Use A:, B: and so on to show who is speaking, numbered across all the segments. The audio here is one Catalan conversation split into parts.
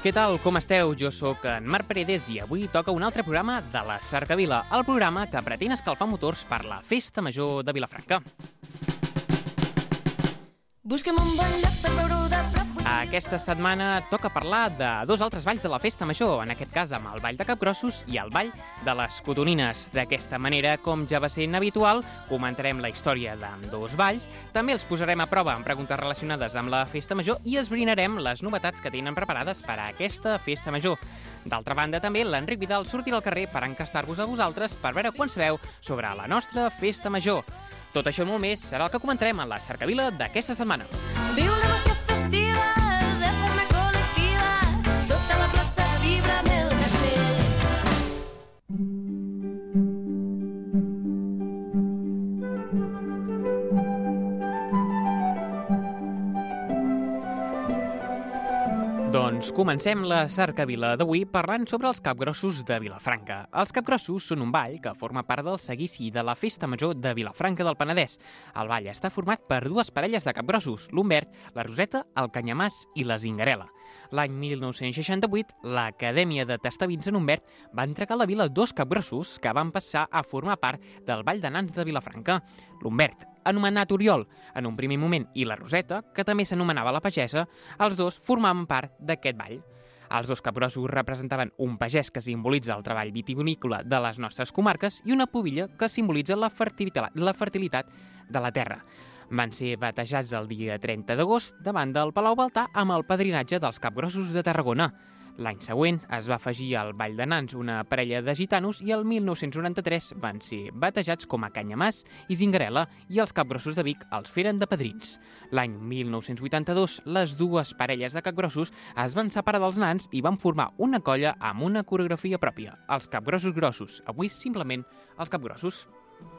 A: Què tal, com esteu? Jo sóc en Marc Paredes i avui toca un altre programa de la Cercavila, el programa que pretén escalfar motors per la Festa Major de Vilafranca.
B: Busquem un bon lloc per veure-ho de prop.
A: Aquesta setmana toca parlar de dos altres balls de la Festa Major, en aquest cas amb el Ball de Capgrossos i el Ball de les Cotonines. D'aquesta manera, com ja va sent habitual, comentarem la història d'ambdós balls, també els posarem a prova amb preguntes relacionades amb la Festa Major i esbrinarem les novetats que tenen preparades per a aquesta Festa Major. D'altra banda, també l'Enric Vidal sortirà al carrer per encastar-vos a vosaltres per veure quan sabeu sobre la nostra Festa Major. Tot això i molt més serà el que comentarem en la Cercavila d'aquesta setmana.
B: Viu l'emoció festiva de forma col·lectiva, tota la plaça vibra amb el castell.
A: Doncs comencem la Cercavila d'avui parlant sobre els capgrossos de Vilafranca. Els capgrossos són un ball que forma part del seguici de la Festa Major de Vilafranca del Penedès. El ball està format per dues parelles de capgrossos, l'Humbert, la Roseta, el Canyamàs i la Zingarela. L'any 1968, l'Acadèmia de Tastavins en Humbert va entregar a la vila dos capgrossos que van passar a formar part del Ball de Nans de Vilafranca. L'Humbert, anomenat Oriol en un primer moment, i la Roseta, que també s'anomenava la Pagesa, els dos formaven part d'aquest ball. Els dos capgrossos representaven un pagès que simbolitza el treball vitivinícola de les nostres comarques i una pubilla que simbolitza la fertilitat de la terra. Van ser batejats el dia 30 d'agost davant del Palau Baltà amb el padrinatge dels capgrossos de Tarragona. L'any següent es va afegir al Ball de Nans una parella de gitanos i el 1993 van ser batejats com a Canyamàs i Zingarela i els capgrossos de Vic els feren de padrins. L'any 1982 les dues parelles de capgrossos es van separar dels nans i van formar una colla amb una coreografia pròpia, els capgrossos grossos, avui simplement els capgrossos.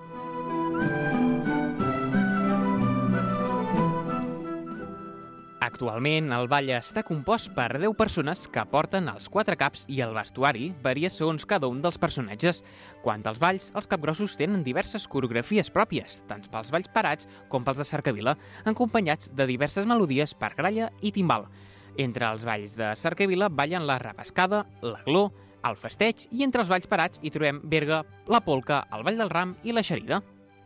A: Actualment, el ball està compost per 10 persones que porten els 4 caps i el vestuari varia segons cada un dels personatges. Quant als balls, els capgrossos tenen diverses coreografies pròpies, tant pels balls parats com pels de Cercavila, acompanyats de diverses melodies per gralla i timbal. Entre els balls de Cercavila ballen la rabascada, l'agló, el festeig i entre els balls parats hi trobem Berga, la polca, el ball del ram i la xerida.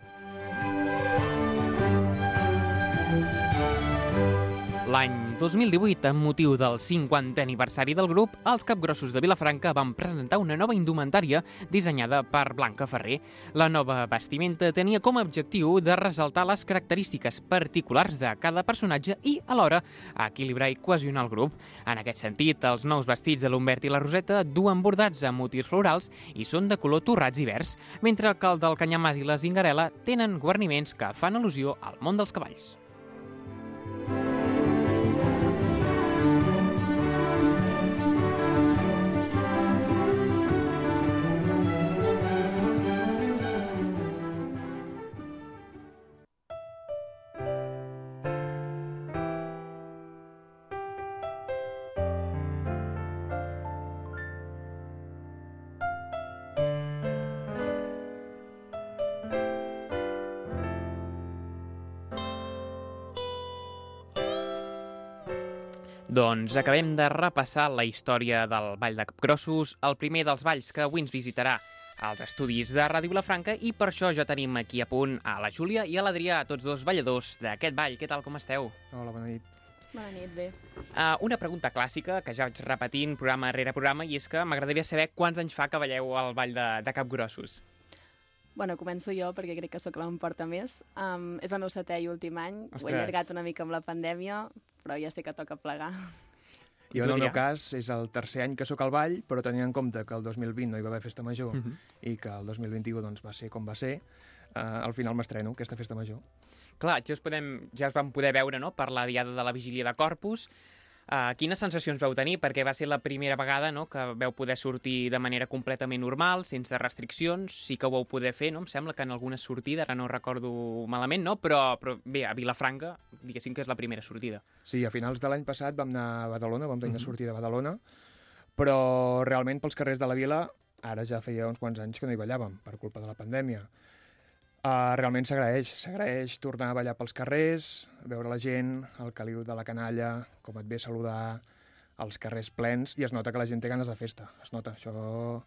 A: L'any 2018, amb motiu del 50è aniversari del grup, els capgrossos de Vilafranca van presentar una nova indumentària dissenyada per Blanca Ferrer. La nova vestimenta tenia com a objectiu de ressaltar les característiques particulars de cada personatge i, alhora, equilibrar i cohesionar el grup. En aquest sentit, els nous vestits de l'Humbert i la Roseta duen bordats amb motius florals i són de color torrats i verds, mentre que el del Canyamàs i la Zingarela tenen guarniments que fan al·lusió al món dels cavalls. Doncs acabem de repassar la història del Ball de Capgrossos, el primer dels balls que avui ens visitarà als estudis de Ràdio Vilafranca, i per això ja tenim aquí a punt a la Júlia i a l'Adrià, tots dos balladors d'aquest ball. Què tal, com esteu?
C: Hola, bona nit.
D: Bona nit, bé.
A: Una pregunta clàssica que ja vaig repetint programa rere programa, i és que m'agradaria saber quants anys fa que balleu al Ball de Capgrossos.
D: Bueno, començo jo perquè crec que sóc la que em porta més. És el meu 7è i últim any.
A: Ostres.
D: Ho he allargat una mica amb la pandèmia, però ja sé que toca plegar.
C: Jo, en el meu cas, és el 3è any que sóc al ball, però tenint en compte que el 2020 no hi va haver festa major i que el 2021 doncs, va ser com va ser, al final m'estreno aquesta festa major.
A: Clar, ja us vam poder veure, no?, per la diada de la Vigília de Corpus. Quines sensacions vau tenir? Perquè va ser la primera vegada, no?, que vau poder sortir de manera completament normal, sense restriccions. Sí que ho vau poder fer, no? Em sembla que en alguna sortida, ara no recordo malament, no? Però bé, a Vilafranca, diguéssim que és la primera sortida.
C: Sí, a finals de l'any passat vam anar a Badalona, vam tenir una sortida a Badalona, però realment pels carrers de la vila ara ja feia uns quants anys que no hi ballàvem, per culpa de la pandèmia. Realment s'agraeix tornar a ballar pels carrers, veure la gent, el caliu de la canalla, com et ve a saludar, els carrers plens i es nota que la gent té ganes de festa. Es nota, això...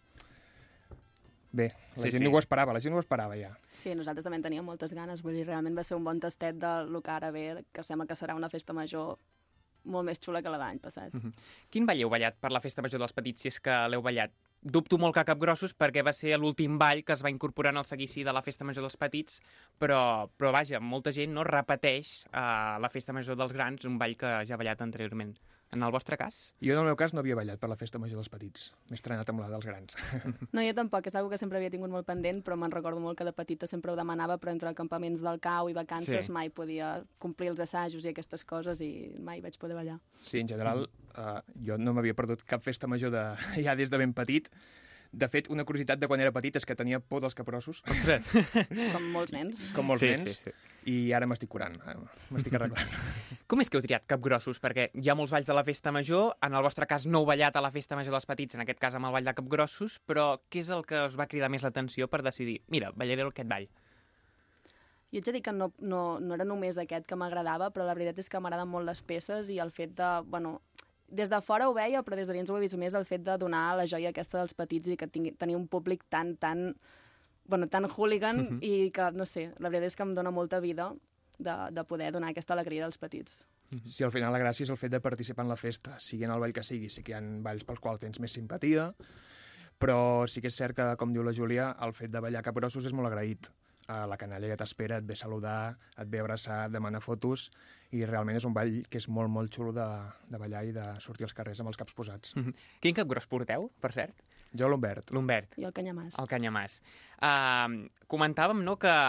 C: Bé, la gent no ho esperava, ja.
D: Sí, nosaltres també en teníem moltes ganes, vull dir, realment va ser un bon tastet del que ara ve, que sembla que serà una festa major molt més xula que la de l'any passat.
A: Quin ball heu ballat per la festa major dels petits, si és que l'heu ballat? Dubto molt que Capgrossos, perquè va ser l'últim ball que es va incorporar en el seguici de la festa major dels petits, però vaja, molta gent no repeteix la festa major dels grans, un ball que ja ha ballat anteriorment. En el vostre cas?
C: Jo, en el meu cas, no havia ballat per la festa major dels petits. M'he estrenat amb la dels grans.
D: No, jo tampoc, és una que sempre havia tingut molt pendent, però me'n recordo molt que de petita sempre ho demanava, però entre campaments del cau i vacances mai podia complir els assajos i aquestes coses i mai vaig poder ballar.
C: Sí, en general, jo no m'havia perdut cap festa major ja des de ben petit. De fet, una curiositat de quan era petit és que tenia por dels capgrossos.
A: Ostres!
D: Com molts nens.
C: Com molts nens. Sí. I ara m'estic curant, m'estic arreglant.
A: Com és que heu triat Capgrossos? Perquè hi ha molts balls de la festa major, en el vostre cas no heu ballat a la festa major dels petits, en aquest cas amb el ball de Capgrossos, però què és el que us va cridar més l'atenció per decidir, mira, ballaré aquest ball?
D: Jo haig de dir que no era només aquest que m'agradava, però la veritat és que m'agraden molt les peces i el fet de, des de fora ho veia, però des de dins ho he vist més, el fet de donar la joia aquesta dels petits i que tenir un públic tan hooligan i que, no sé, la veritat és que em dona molta vida de poder donar aquesta alegria dels petits.
C: Sí, al final la gràcia és el fet de participar en la festa, sigui en el ball que sigui. Sí que hi ha balls pels quals tens més simpatia, però sí que és cert que, com diu la Júlia, el fet de ballar Capgrossos és molt agraït. La canalla que t'espera et ve a saludar, et ve a abraçar, et demana fotos, i realment és un ball que és molt, molt xulo de ballar i de sortir als carrers amb els caps posats.
A: Quin capgròs porteu, per cert?
C: Jo l'Humbert.
A: L'Humbert.
D: I el Canyamàs.
A: El Canyamàs. Comentàvem, no?, que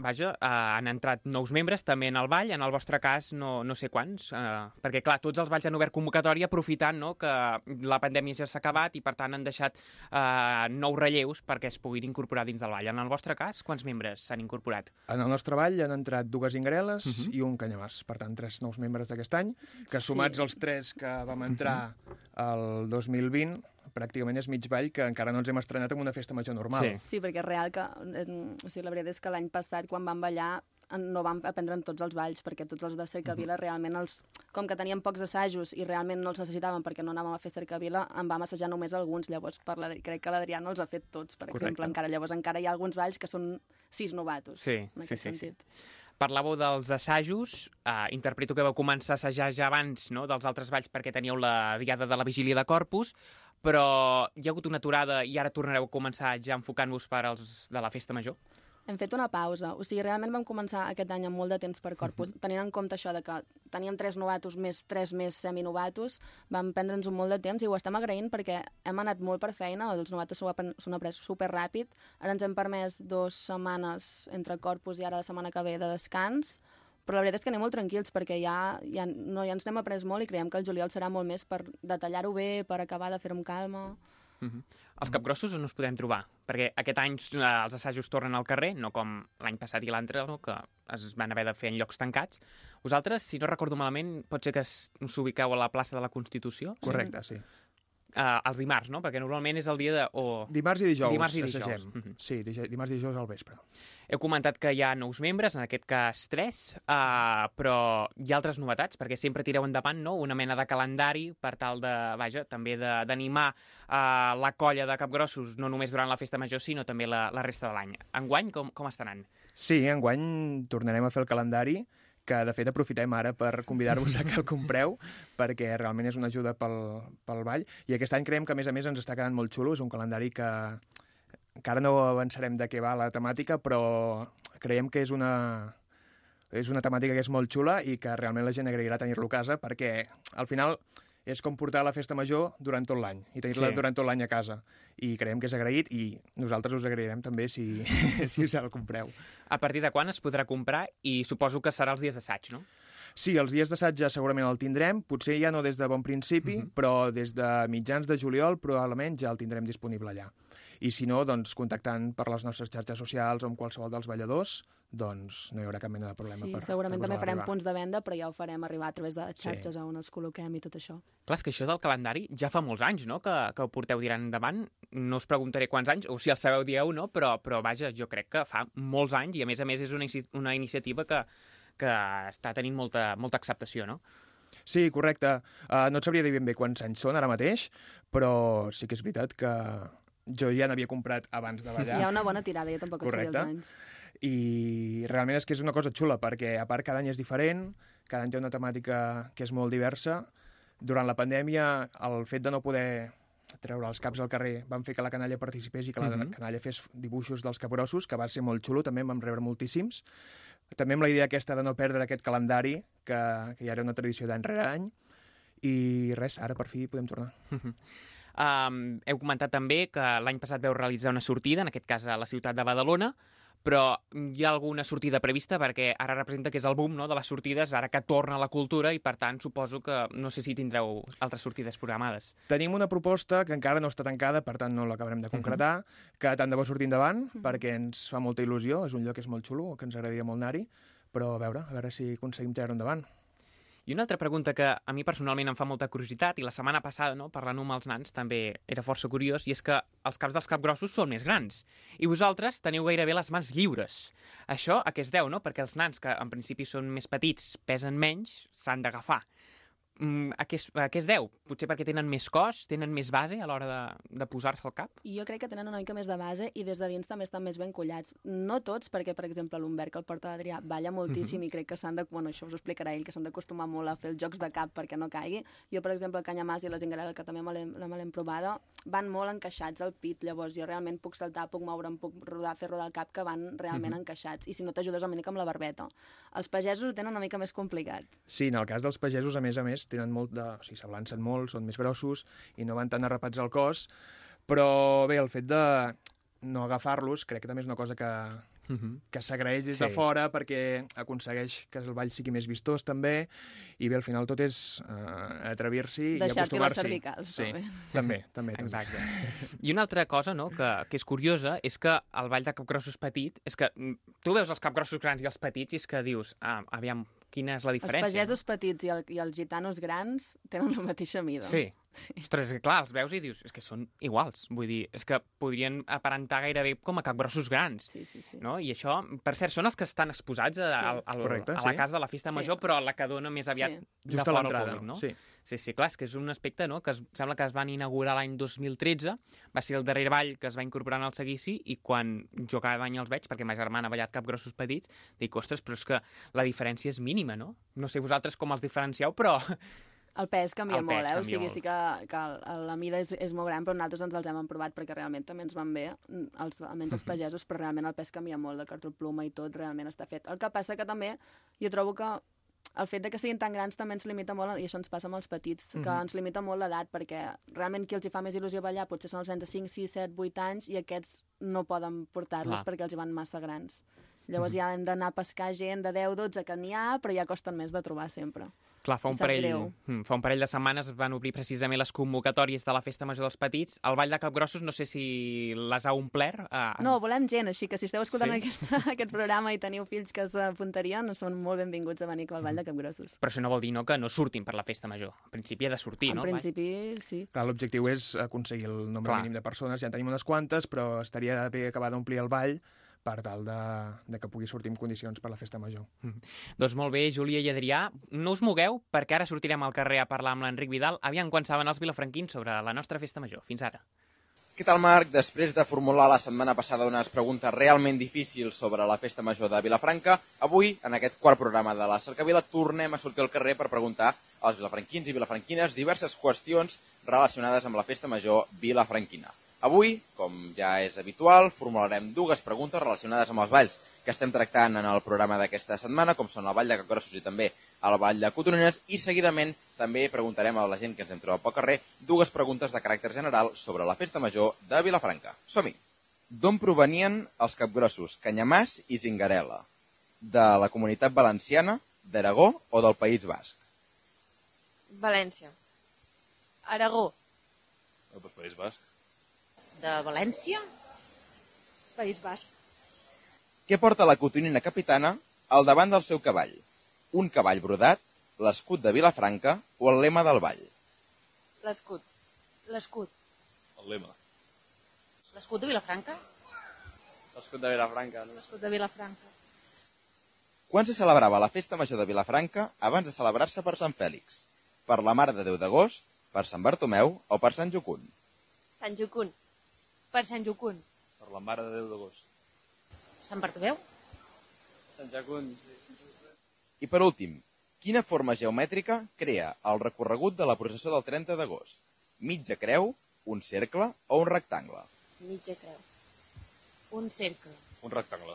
A: han entrat nous membres també en el ball, en el vostre cas no sé quants, perquè clar, tots els balls han obert convocatòria aprofitant, no?, que la pandèmia ja s'ha acabat i per tant han deixat nous relleus perquè es puguin incorporar dins del ball. En el vostre cas, quants membres s'han incorporat?
C: En el nostre ball han entrat 2 ingreles i un Canyamàs, per tant 3 nous membres d'aquest any, que sumats els 3 que vam entrar el 2020, pràcticament és mig ball que encara no ens hem estrenat en una festa major normal.
D: Sí, perquè és real que... la veritat és que l'any passat, quan vam ballar, no vam aprendre en tots els balls, perquè tots els de Cercavila realment, com que teníem pocs assajos i realment no els necessitàvem perquè no anàvem a fer Cercavila, en vam assajar només alguns. Llavors, crec que l'Adrià no els ha fet tots, per exemple. Llavors encara hi ha alguns balls que són 6 novatos, en aquest sentit.
A: Parlàveu dels assajos, interpreto que vau començar a assajar ja abans, no?, dels altres balls perquè teníeu la diada de la Vigília de Corpus, però hi ha hagut una aturada i ara tornareu a començar ja enfocant-vos per als de la festa major?
D: Hem fet una pausa. O sigui, realment vam començar aquest any amb molt de temps per Corpus, tenint en compte això de que teníem 3 novatos més 3 més seminovatos, vam prendre'ns molt de temps i ho estem agraint perquè hem anat molt per feina, els novatos s'ho han après superràpid, ara ens hem permès 2 setmanes entre Corpus i ara la setmana que ve de descans, però la veritat és que anem molt tranquils perquè ja ens n'hem après molt i creiem que el juliol serà molt més per detallar-ho bé, per acabar de fer-ho amb calma.
A: Els capgrossos on us podem trobar? Perquè aquest any els assajos tornen al carrer, no com l'any passat i l'altre, no?, que es van haver de fer en llocs tancats. Vosaltres, si no recordo malament, pot ser que us ubiqueu a la plaça de la Constitució?
C: Correcte, sí.
A: Els dimarts, no? Perquè normalment és el dia de...
C: Dimarts i dijous.
A: Assagem.
C: Sí, dimarts i dijous al vespre.
A: Heu comentat que hi ha nous membres, en aquest cas 3, però hi ha altres novetats, perquè sempre tireu endavant, no?, una mena de calendari per tal de, també d'animar la colla de capgrossos, no només durant la festa major, sinó també la resta de l'any. Enguany, com estaran?
C: Sí, enguany tornarem a fer el calendari, que de fet aprofitem ara per convidar-vos a que el compreu, perquè realment és una ajuda pel ball. I aquest any creiem que, a més ens està quedant molt xulo. És un calendari que encara no avançarem de què va la temàtica, però creiem que és una temàtica que és molt xula i que realment la gent agrairà tenir-lo a casa, perquè al final és com portar la festa major durant tot l'any i tenir-la durant tot l'any a casa. I creiem que és agraït i nosaltres us agrairem també si us el compreu.
A: A partir de quan es podrà comprar? I suposo que serà els dies d'assaig, no?
C: Sí, els dies d'assaig ja segurament el tindrem, potser ja no des de bon principi, però des de mitjans de juliol probablement ja el tindrem disponible allà. I si no, doncs, contactant per les nostres xarxes socials o amb qualsevol dels balladors, doncs no hi haurà cap mena de problema.
D: Sí, segurament també farem punts de venda, però ja ho farem arribar a través de xarxes on els col·loquem i tot això.
A: Clar, és que això del calendari ja fa molts anys, no?, que ho porteu tirant endavant. No us preguntaré quants anys, o si el sabeu dieu, no?, però vaja, jo crec que fa molts anys i a més és una iniciativa que està tenint molta acceptació, no?
C: Sí, correcte. No et sabria dir ben bé quants anys són ara mateix, però sí que és veritat que jo ja n'havia comprat abans de
D: Hi
C: ballar.
D: ha una bona tirada, jo tampoc et sé dir els
C: Correcte.
D: anys.
C: I realment és que és una cosa xula, perquè a part cada any és diferent, cada any té una temàtica que és molt diversa. Durant la pandèmia, el fet de no poder treure els caps al carrer van fer que la canalla participés i que la canalla fes dibuixos dels capgrossos, que va ser molt xulo, també en vam rebre moltíssims. També amb la idea aquesta de no perdre aquest calendari, que ja era una tradició d'any rere any, i res, ara per fi podem tornar.
A: Heu comentat també que l'any passat veu realitzar una sortida, en aquest cas a la ciutat de Badalona, però hi ha alguna sortida prevista? Perquè ara representa que és el boom, no?, de les sortides, ara que torna a la cultura, i per tant suposo que no sé si tindreu altres sortides programades.
C: Tenim una proposta que encara no està tancada, per tant no l'acabarem de concretar, que tant de bo surti endavant, perquè ens fa molta il·lusió, és un lloc que és molt xulo, que ens agradaria molt anar-hi, però a veure si aconseguim treure endavant.
A: I una altra pregunta que a mi personalment em fa molta curiositat, i la setmana passada, no, parlant amb els nans, també era força curiós, i és que els caps dels capgrossos són més grans. I vosaltres teniu gairebé les mans lliures. Això a què es deu, no? Perquè els nans, que en principi són més petits, pesen menys, s'han d'agafar. A què es deu? Potser perquè tenen més cos, tenen més base a l'hora de posar-se al cap?
D: Jo crec que tenen una mica més de base i des de dins també estan més ben collats. No tots, perquè, per exemple, l'Humbert, que el porta l'Adrià, balla moltíssim i crec que s'han de... Bueno, això us ho explicarà ell, que s'han d'acostumar molt a fer els jocs de cap perquè no caigui. Jo, per exemple, el Canyamàs i la Zingarela, que també me l'hem provada, van molt encaixats al pit. Llavors, jo realment puc saltar, puc moure'm, puc rodar, fer rodar el cap, que van realment encaixats. I si no t'ajudes una mica amb la barbeta. Els pagesos ho tenen una mica més complicat.
C: Sí, en el cas dels pagesos, a més, tenen molt de... O sigui, s'ablancen molt, són més grossos i no van tan arrapats al cos, però bé, el fet de no agafar-los crec que també és una cosa que s'agraeix des de fora perquè aconsegueix que el ball sigui més vistós també, i bé, al final tot és atrevir-s'hi i
D: Deixar-t'hi les
C: acostumar-s'hi.
D: cervicals,
C: Sí, també.
A: Exacte. I una altra cosa, no?, que és curiosa és que el ball de capgrossos petit, és que tu veus els capgrossos grans i els petits i és que dius, aviam, quina és la diferència?
D: Els pagesos petits i els gitanos grans tenen la mateixa mida.
A: Sí. Ostres, clar, els veus i dius, és que són iguals. Vull dir, és que podrien aparentar gairebé com a capgrossos grans.
D: Sí.
A: No? I això, per cert, són els que estan exposats a la casa de la festa major, però la que dona més aviat de
C: just a
A: fora al
C: l'entrada,
A: públic, no?
C: Sí,
A: Clar, és que és un aspecte, no?, que sembla que es van inaugurar l'any 2013, va ser el darrer ball que es va incorporar en el seguici, i quan jo cada any els veig, perquè ma germana ha ballat capgrossos petits, dic, ostres, però és que la diferència és mínima, no? No sé vosaltres com els diferencieu, però...
D: El pes canvia molt,
A: canvia
D: o sigui,
A: molt.
D: sí que la mida és molt gran, però nosaltres ens els hem provat perquè realment també ens van bé, almenys els pagesos, però realment el pes canvia molt, de cartró-ploma i tot, realment està fet. El que passa que també, jo trobo que el fet de que siguin tan grans també ens limita molt, i això ens passa amb els petits, que ens limita molt l'edat, perquè realment qui els hi fa més il·lusió ballar potser són els nens de 5, 6, 7, 8 anys, i aquests no poden portar-los perquè els hi van massa grans. Llavors ja hem d'anar a pescar gent de 10, 12, que n'hi ha, però ja costen més de trobar sempre.
A: Clar, fa un parell de setmanes es van obrir precisament les convocatòries de la Festa Major dels Petits. El Ball de Capgrossos no sé si les ha omplert.
D: No, volem gent, així que si esteu escoltant aquest programa i teniu fills que s'apuntarien, són molt benvinguts a venir al Ball de Capgrossos.
A: Però això no vol dir que no surtin per la Festa Major. En principi ha de sortir, no?
D: En principi, sí.
C: Clar, l'objectiu és aconseguir el nombre mínim de persones, ja en tenim unes quantes, però estaria bé acabar d'omplir el ball per tal de que pugui sortir en condicions per la Festa Major.
A: Doncs molt bé, Júlia i Adrià, no us mogueu, perquè ara sortirem al carrer a parlar amb l'Enric Vidal, aviam quan saben els vilafranquins sobre la nostra Festa Major. Fins ara.
E: Què tal, Marc? Després de formular la setmana passada unes preguntes realment difícils sobre la Festa Major de Vilafranca, avui, en aquest quart programa de la Cercavila, tornem a sortir al carrer per preguntar als vilafranquins i vilafranquines diverses qüestions relacionades amb la Festa Major vilafranquina. Avui, com ja és habitual, formularem dues preguntes relacionades amb els balls que estem tractant en el programa d'aquesta setmana, com són el ball de Capgrossos i també el ball de Cotonines, i seguidament també preguntarem a la gent que ens hem trobat pel carrer dues preguntes de caràcter general sobre la Festa Major de Vilafranca. Som-hi! D'on provenien els capgrossos Canyamàs i Zingarela? De la Comunitat Valenciana, d'Aragó o del País Basc?
F: València. Aragó.
E: Del País Basc.
F: De València? País Basc.
E: Què porta la cotonina capitana al davant del seu cavall? Un cavall brodat, l'escut de Vilafranca o el lema del ball?
F: L'escut. L'escut.
E: El lema.
F: L'escut de Vilafranca?
E: L'escut de Vilafranca, no?
F: L'escut de Vilafranca.
E: Quan se celebrava la Festa Major de Vilafranca abans de celebrar-se per Sant Fèlix? Per la Mare de Déu d'Agost, per Sant Bartomeu o per Sant Jocund?
F: Sant Jocund. Per Sant Jocund.
G: Per la Mare de Déu d'Agost.
F: Sant Bartomeu.
G: Sant Jacund.
E: I per últim, quina forma geomètrica crea el recorregut de la processó del 30 d'agost? Mitja creu, un cercle o un rectangle?
F: Mitja creu. Un cercle.
G: Un rectangle.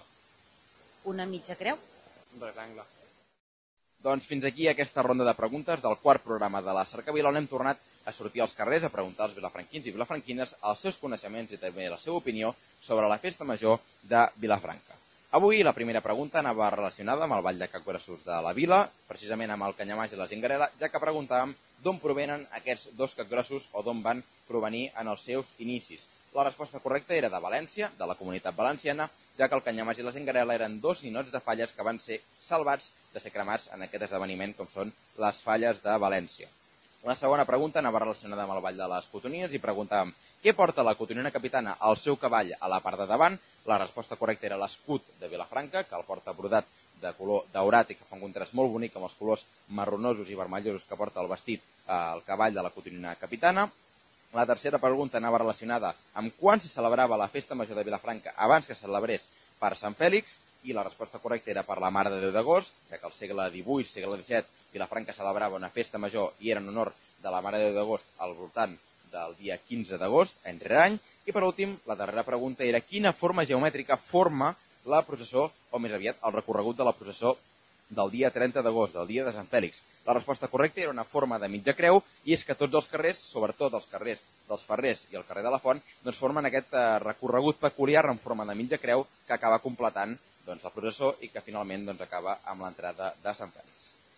F: Una mitja creu.
G: Un rectangle.
E: Doncs fins aquí aquesta ronda de preguntes del quart programa de la Cercavila, on hem tornat a sortir als carrers a preguntar als vilafranquins i vilafranquines els seus coneixements i també la seva opinió sobre la Festa Major de Vilafranca. Avui la primera pregunta anava relacionada amb el ball de capgrossos de la vila, precisament amb el canyamàs i la zingarela, ja que preguntàvem d'on provenen aquests dos capgrossos o d'on van provenir en els seus inicis. La resposta correcta era de València, de la Comunitat Valenciana, ja que el canyamàs i la zingarela eren dos ninots de falles que van ser salvats de ser cremats en aquest esdeveniment, com són les falles de València. Una segona pregunta anava relacionada amb el ball de les cotonines i preguntàvem què porta la cotonina capitana al seu cavall a la part de davant. La resposta correcta era l'escut de Vilafranca, que el porta brodat de color daurat i que fa un contrast molt bonic amb els colors marronosos i vermellosos que porta el vestit al cavall de la cotonina capitana. La tercera pregunta anava relacionada amb quan se celebrava la Festa Major de Vilafranca abans que se celebrés per Sant Fèlix, i la resposta correcta era per la Mare de Déu d'Agost, ja que al segle XVIII, segle XVII, Vilafranca celebrava una festa major i era en honor de la Mare de Déu d'Agost al voltant del dia 15 d'agost, entre any. I per últim, la darrera pregunta era quina forma geomètrica forma la processó, o més aviat el recorregut de la processó del dia 30 d'agost, del dia de Sant Fèlix. La resposta correcta era una forma de mitja creu, i és que tots els carrers, sobretot els carrers dels Ferrers i el carrer de la Font, doncs formen aquest recorregut peculiar en forma de mitja creu que acaba completant la processó i que finalment acaba amb l'entrada de Sant Fèlix.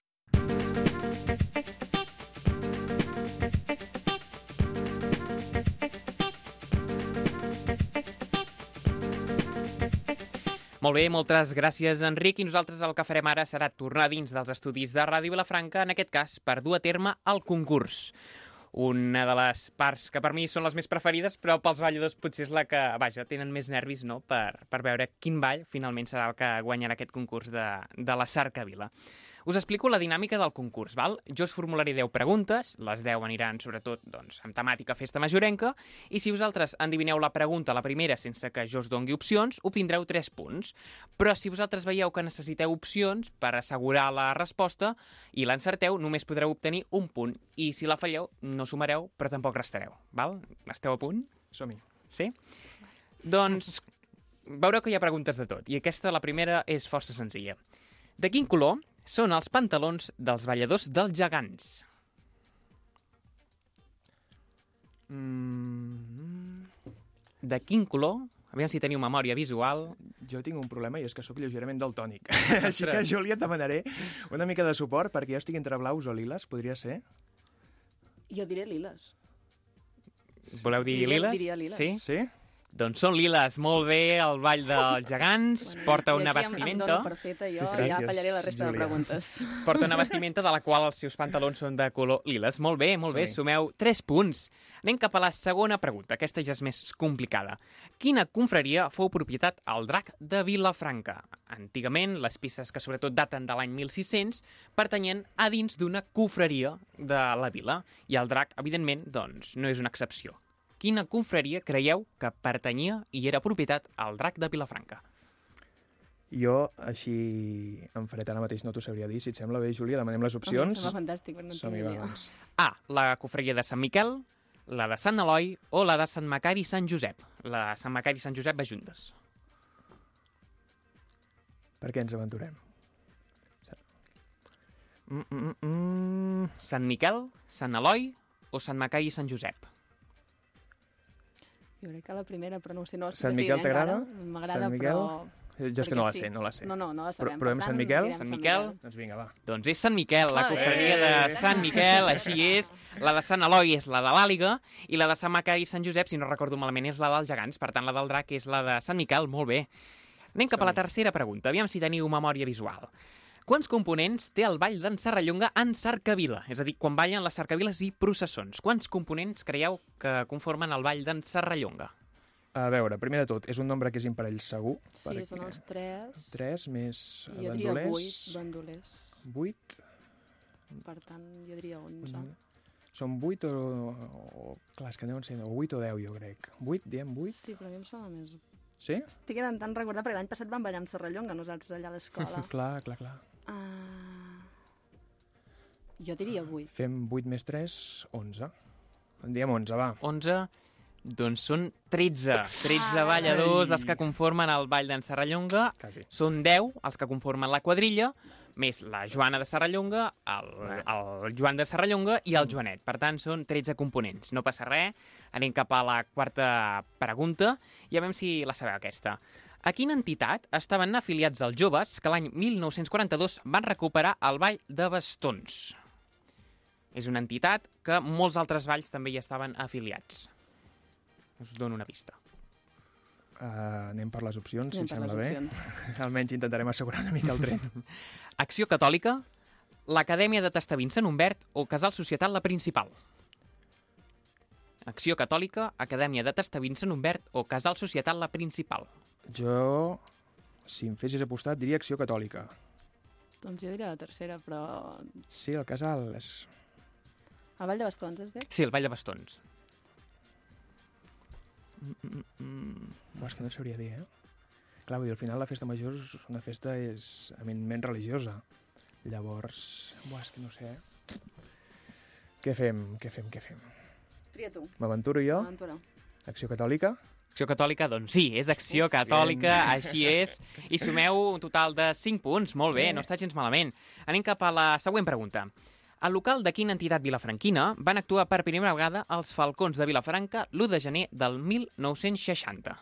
A: Molt bé, moltes gràcies, Enric. I nosaltres el que farem ara serà tornar dins dels estudis de Ràdio Vilafranca, en aquest cas per dur a terme el concurs. Una de les parts que per mi són les més preferides, però pels balladors potser és la que, vaja, tenen més nervis, no?, per veure quin ball finalment serà el que guanyarà aquest concurs de la Cercavila. Us explico la dinàmica del concurs, val? Jo us formularé 10 preguntes, les 10 aniran sobretot amb temàtica festa majorenca, i si vosaltres endivineu la pregunta, la primera, sense que jo us dongui opcions, obtindreu 3 punts. Però si vosaltres veieu que necessiteu opcions per assegurar la resposta i l'encerteu, només podreu obtenir un punt. I si la falleu, no sumareu, però tampoc restareu, val? Esteu a punt?
C: Som-hi.
A: Sí? Doncs veureu que hi ha preguntes de tot, i aquesta, la primera, és força senzilla. De quin color són els pantalons dels balladors dels gegants? De quin color? Aviam si teniu memòria visual.
C: Jo tinc un problema i és que sóc lleugerament daltònic. Així que, Júlia, et demanaré una mica de suport perquè jo estic entre blaus o liles, podria ser?
D: Jo diré liles.
A: Voleu dir liles?
D: Diria liles.
A: Sí?
C: Sí?
A: Doncs són liles, molt bé, el ball dels gegants, porta una vestimenta.
D: Em dono per feta, jo
C: Sí,
D: ja
C: gràcies,
D: fallaré la resta
C: Júlia.
D: de preguntes.
A: Porta una vestimenta de la qual els seus pantalons són de color liles. Molt bé,
C: Sí.
A: sumeu 3 punts. Anem cap a la segona pregunta, aquesta ja és més complicada. Quina confraria fou propietat al Drac de Vilafranca? Antigament, les peces que sobretot daten de l'any 1600 pertanyien a dins d'una confraria de la vila, i el Drac, evidentment, doncs, no és una excepció. Quina confraria creieu que pertanyia i era propietat al Drac de Vilafranca?
C: Jo, així em faré ara mateix, no t'ho sabria dir. Si et sembla bé, Júlia, demanem les opcions.
D: Em sembla fantàstic, però no en tinc
C: Som-hi,
D: ni
C: va,
D: idea.
C: doncs.
A: A. La confraria de Sant Miquel, la de Sant Eloi o la de Sant Macari i Sant Josep. La de Sant Macari i Sant Josep va juntes.
C: Per què ens aventurem?
A: Sant Miquel, Sant Eloi o Sant Macari i Sant Josep.
D: Jo crec que la primera, però no ho sé. No,
C: Sant Miquel t'agrada?
D: M'agrada,
C: Sant Miquel?
D: però...
C: Jo és que no la sé, no la sé.
D: No la sabem.
C: Provem
D: Per tant,
C: Sant Miquel?
D: direm
A: Sant Miquel?
C: Doncs vinga, va.
A: Doncs és Sant Miquel, la
D: Ah,
A: confraria de Sant Miquel, així és. La de Sant Eloi és la de l'Àliga i la de Sant Macari i Sant Josep, si no recordo malament, és la dels gegants. Per tant, la del drac és la de Sant Miquel, molt bé. Anem cap a la tercera pregunta, aviam si teniu memòria visual. Quants components té el ball d'en Serrallonga en Cercavila? És a dir, quan ballen les cercaviles i processons. Quants components creieu que conformen el ball d'en Serrallonga?
C: A veure, primer de tot, és un nombre que és imparell segur.
D: Sí, són els 3.
C: 3 més
D: I jo diria
C: bandolers.
D: 8 bandolers.
C: 8.
D: Per tant, jo diria 11.
C: Són 8 o... Clar, és que deuen ser 8 o 10, jo crec. 8, diem 8?
D: Sí, però a mi em sona més.
C: Sí?
D: Estic intentant recordar, perquè l'any passat vam ballar amb Serrallonga nosaltres allà a l'escola.
C: Clar.
D: Jo diria 8.
C: Fem 8 més 3, 11. En diem 11, va.
A: 11, doncs són 13. 13 balladors els que conformen el Ball d'en Serrallonga.
C: Quasi.
A: Són 10 els que conformen la quadrilla, més la Joana de Serrallonga, el Joan de Serrallonga i el Joanet. Per tant, són 13 components. No passa res. Anem cap a la quarta pregunta i a veure si la sabeu aquesta. A quina entitat estaven afiliats els joves que l'any 1942 van recuperar el Ball de Bastons? És una entitat que molts altres balls també hi estaven afiliats. Us dono una pista.
C: Anem per les opcions, si
D: Anem
C: et
D: per
C: sembla
D: les
C: bé.
D: opcions.
C: Almenys intentarem assegurar una mica el tret.
A: Acció Catòlica, l'Acadèmia de Testavín Sant Humbert o Casal Societat La Principal? Acció Catòlica, Acadèmia de Testavín Sant Humbert o Casal Societat La Principal?
C: Jo, si em fessis apostar, diria Acció Catòlica.
D: Doncs jo diria la tercera, però...
C: Sí, el casal és...
D: El Ball de Bastons, has dit?
A: Sí, el Ball de Bastons.
C: Buah, és que no sabria dir, Clar, vull dir, al final la festa major és una festa eminentment religiosa. Llavors, buah, és que no sé, Què fem?
D: Tria tu.
C: M'aventuro jo?
D: Aventura.
C: Acció Catòlica?
A: Acció Catòlica, doncs sí, és Acció Catòlica, així és. I sumeu un total de 5 punts, molt bé, no està gens malament. Anem cap a la següent pregunta. Al local de quina entitat vilafranquina van actuar per primera vegada els Falcons de Vilafranca l'1 de gener del 1960?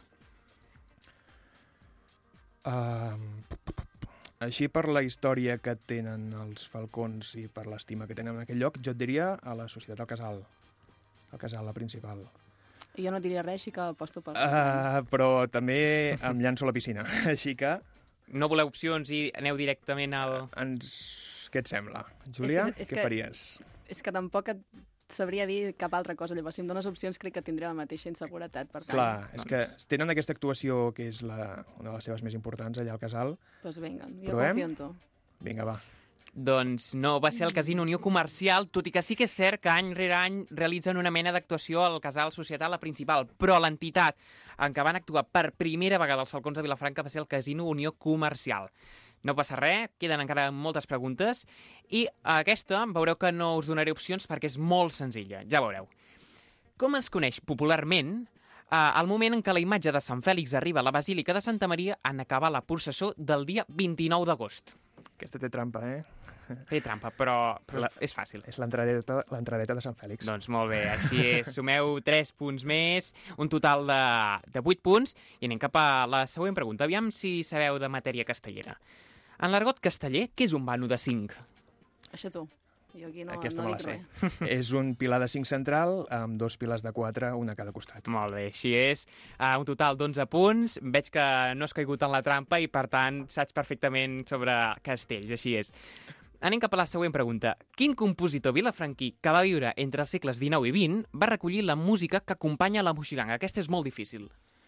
C: Així per la història que tenen els Falcons i per l'estima que tenen en aquell lloc, jo et diria a la Societat del Casal. El Casal, la principal.
D: Jo no diria res, així que aposto pel...
C: Però també em llanço a la piscina. Així que...
A: No voleu opcions i aneu directament al...
C: Què et sembla? Júlia,
D: És
C: què
D: que-
C: faries?
D: És que tampoc et sabria dir cap altra cosa. Llavors, si em dones opcions, crec que tindré la mateixa inseguretat. Per tant,
C: Clar, és que tenen aquesta actuació que és una de les seves més importants allà al Casal.
D: Doncs vinga, jo
C: Provem?
D: confio en tu.
C: Vinga, va.
A: Doncs no, va ser el Casino Unió Comercial, tot i que sí que és cert que any rere any realitzen una mena d'actuació al Casal Societat La Principal, però l'entitat en què van actuar per primera vegada els Falcons de Vilafranca va ser el Casino Unió Comercial. No passa res, queden encara moltes preguntes i aquesta veureu que no us donaré opcions perquè és molt senzilla, ja veureu. Com es coneix popularment el moment en què la imatge de Sant Fèlix arriba a la Basílica de Santa Maria en acabar la processó del dia 29 d'agost?
C: Aquesta té trampa,
A: Té trampa, però és fàcil.
C: És l'entradeta de Sant Fèlix.
A: Doncs molt bé, així és. Sumeu 3 punts més, un total de 8 punts, i anem cap a la següent pregunta. Aviam si sabeu de matèria castellera. En l'argot casteller, què és un vano de 5?
D: Això tu. Jo aquí no
C: Aquesta me la
D: dic
C: sé.
D: res.
C: És un pilar de 5 central amb 2 pilars de 4, un a cada costat.
A: Molt bé, així és. Un total d'11 punts. Veig que no has caigut en la trampa i, per tant, saps perfectament sobre castells, així és. Anem cap a la següent pregunta. Quin compositor vilafranquí que va viure entre els segles XIX i XX va recollir la música que acompanya la moixiganga? Aquesta és molt difícil.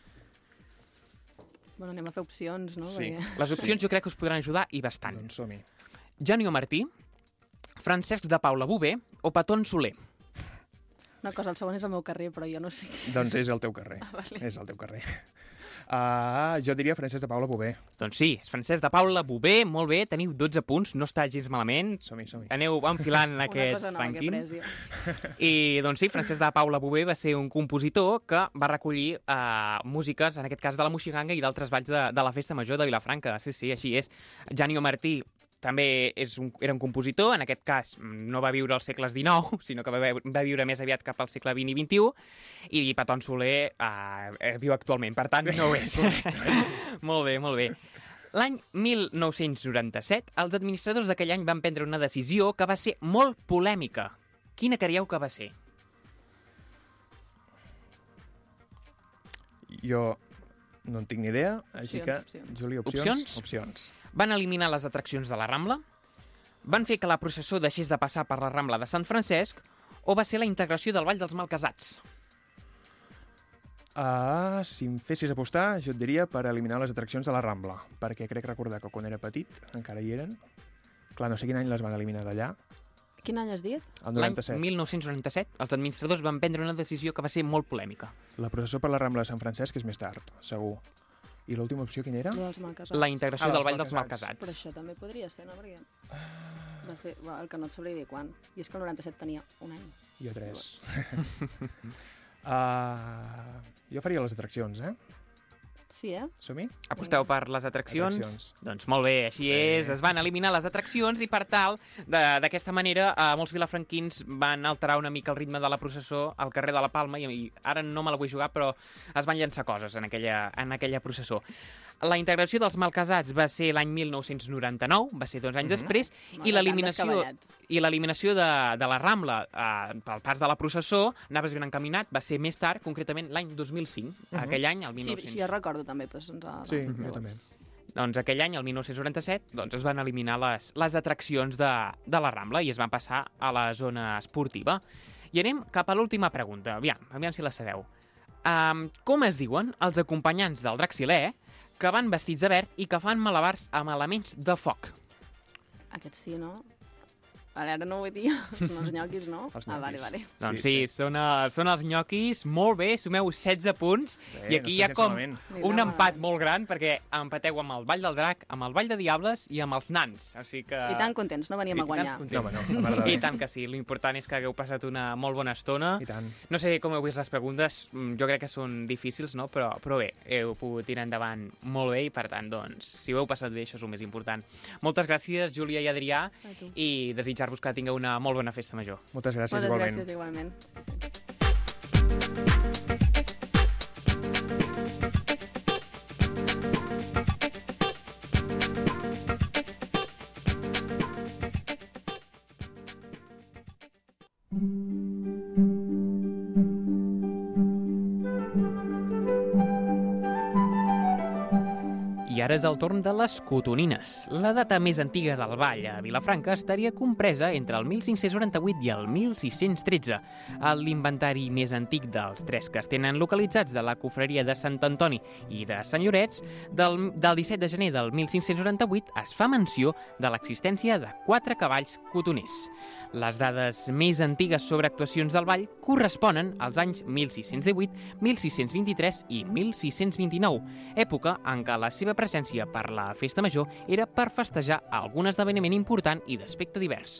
D: Bueno, anem a fer opcions, no?
C: Sí.
A: Les opcions jo crec que us podran ajudar i bastant.
C: Doncs som-hi.
A: Janio Martí, Francesc de Paula Bové o Paton Soler?
D: Una cosa, el segon és el meu carrer, però jo no sé.
C: Doncs és el teu carrer.
D: Vale.
C: És el teu carrer. Jo diria Francesc de Paula Bové.
A: Doncs sí, és Francesc de Paula Bové, molt bé, teniu 12 punts, no està gens malament.
C: Som-hi.
A: Aneu enfilant
D: Una
A: aquest
D: cosa nova, que
A: rànquing.
D: pressió.
A: I doncs sí, Francesc de Paula Bové va ser un compositor que va recollir músiques, en aquest cas de la moixiganga i d'altres balls de la Festa Major de Vilafranca. Sí, sí, així és. Janio Martí també era un compositor, en aquest cas no va viure als segles XIX, sinó que va viure més aviat cap al segle XX i XXI, i Paton Soler viu actualment, per tant no ho és. Molt bé, molt bé. L'any 1997, els administradors d'aquell any van prendre una decisió que va ser molt polèmica. Quina creieu que va ser?
C: Jo no en tinc ni idea, així que,
D: Opcions.
C: Júlia,
A: Opcions?
C: Opcions.
A: Van eliminar les atraccions de la Rambla? Van fer que la processó deixés de passar per la Rambla de Sant Francesc? O va ser la integració del Ball dels Malcasats?
C: Si em fessis apostar, jo et diria per eliminar les atraccions de la Rambla, perquè crec recordar que quan era petit encara hi eren. Clar, no sé quin any les van eliminar d'allà.
D: Quin any has dit?
C: El
A: L'any
C: 97.
A: 1997, els administradors van prendre una decisió que va ser molt polèmica.
C: La processó per la Rambla de Sant Francesc és més tard, segur. I l'última opció quina era?
D: Lo dels malcasats.
A: La integració
C: Ah,
A: del
C: dels
A: Ball dels
C: Malcasats.
D: Però
A: Malcasats.
D: això també podria ser, no? Perquè va ser el que no et sabria dir quan. I és que el 97 tenia un any.
C: Jo 3. Jo faria les atraccions,
D: Sí, eh?
C: Som-hi?
A: Aposteu per les atraccions?
C: Atraccions.
A: Doncs molt bé, així és. Es van eliminar les atraccions i, per tal, d'aquesta manera, molts vilafranquins van alterar una mica el ritme de la processó al carrer de la Palma i ara no me la vull jugar, però es van llançar coses en aquella processó. La integració dels Malcasats va ser l'any 1999, va ser 2 anys després, i l'eliminació de la Rambla pel pas de la processó, anaves ben encaminat, va ser més tard, concretament l'any 2005. Aquell any, el 1900.
D: Sí, jo recordo també, però se'ns
C: Sí, jo també.
A: Doncs aquell any, el 1997, doncs es van eliminar les atraccions de la Rambla i es van passar a la zona esportiva. I anem cap a l'última pregunta. Aviam si la sabeu. Com es diuen els acompanyants del Drac Silè que van vestits de verd i que fan malabars amb elements de foc?
D: Aquest sí, no? Ara no ho vull dir. Són els nyoquis, no?
C: Els
D: Vale,
C: nyoquis.
D: vale.
A: Doncs sí, són els nyoquis. Molt bé, sumeu 16 punts. I aquí hi ha com un empat molt gran, perquè empateu amb el Ball del Drac, amb el Ball de Diables i amb els nans. O sigui que...
D: I tan contents, no veníem a guanyar.
C: No, home, no, a part de
A: I
C: bé.
A: tant que sí, l'important és que hagueu passat una molt bona estona.
C: I tant.
A: No sé com heu vist les preguntes, jo crec que són difícils, no? Però bé, heu pogut tirar endavant molt bé i, per tant, doncs, si ho heu passat bé, això és el més important. Moltes gràcies, Júlia i Adrià,
D: A tu.
A: i desitjar-vos que tingueu una molt bona festa major.
C: Moltes gràcies,
D: Moltes
C: igualment.
D: gràcies, igualment. Sí.
A: I ara és el torn de les cotonines. La data més antiga del ball a Vilafranca estaria compresa entre el 1598 i el 1613. L'inventari més antic dels 3 que es tenen localitzats de la cofreria de Sant Antoni i de Sant Llorets, del 17 de gener del 1598 es fa menció de l'existència de 4 cavalls cotoners. Les dades més antigues sobre actuacions del ball corresponen als anys 1618, 1623 i 1629, època en què la seva presència per la festa major era per festejar algun esdeveniment important i d'aspecte divers.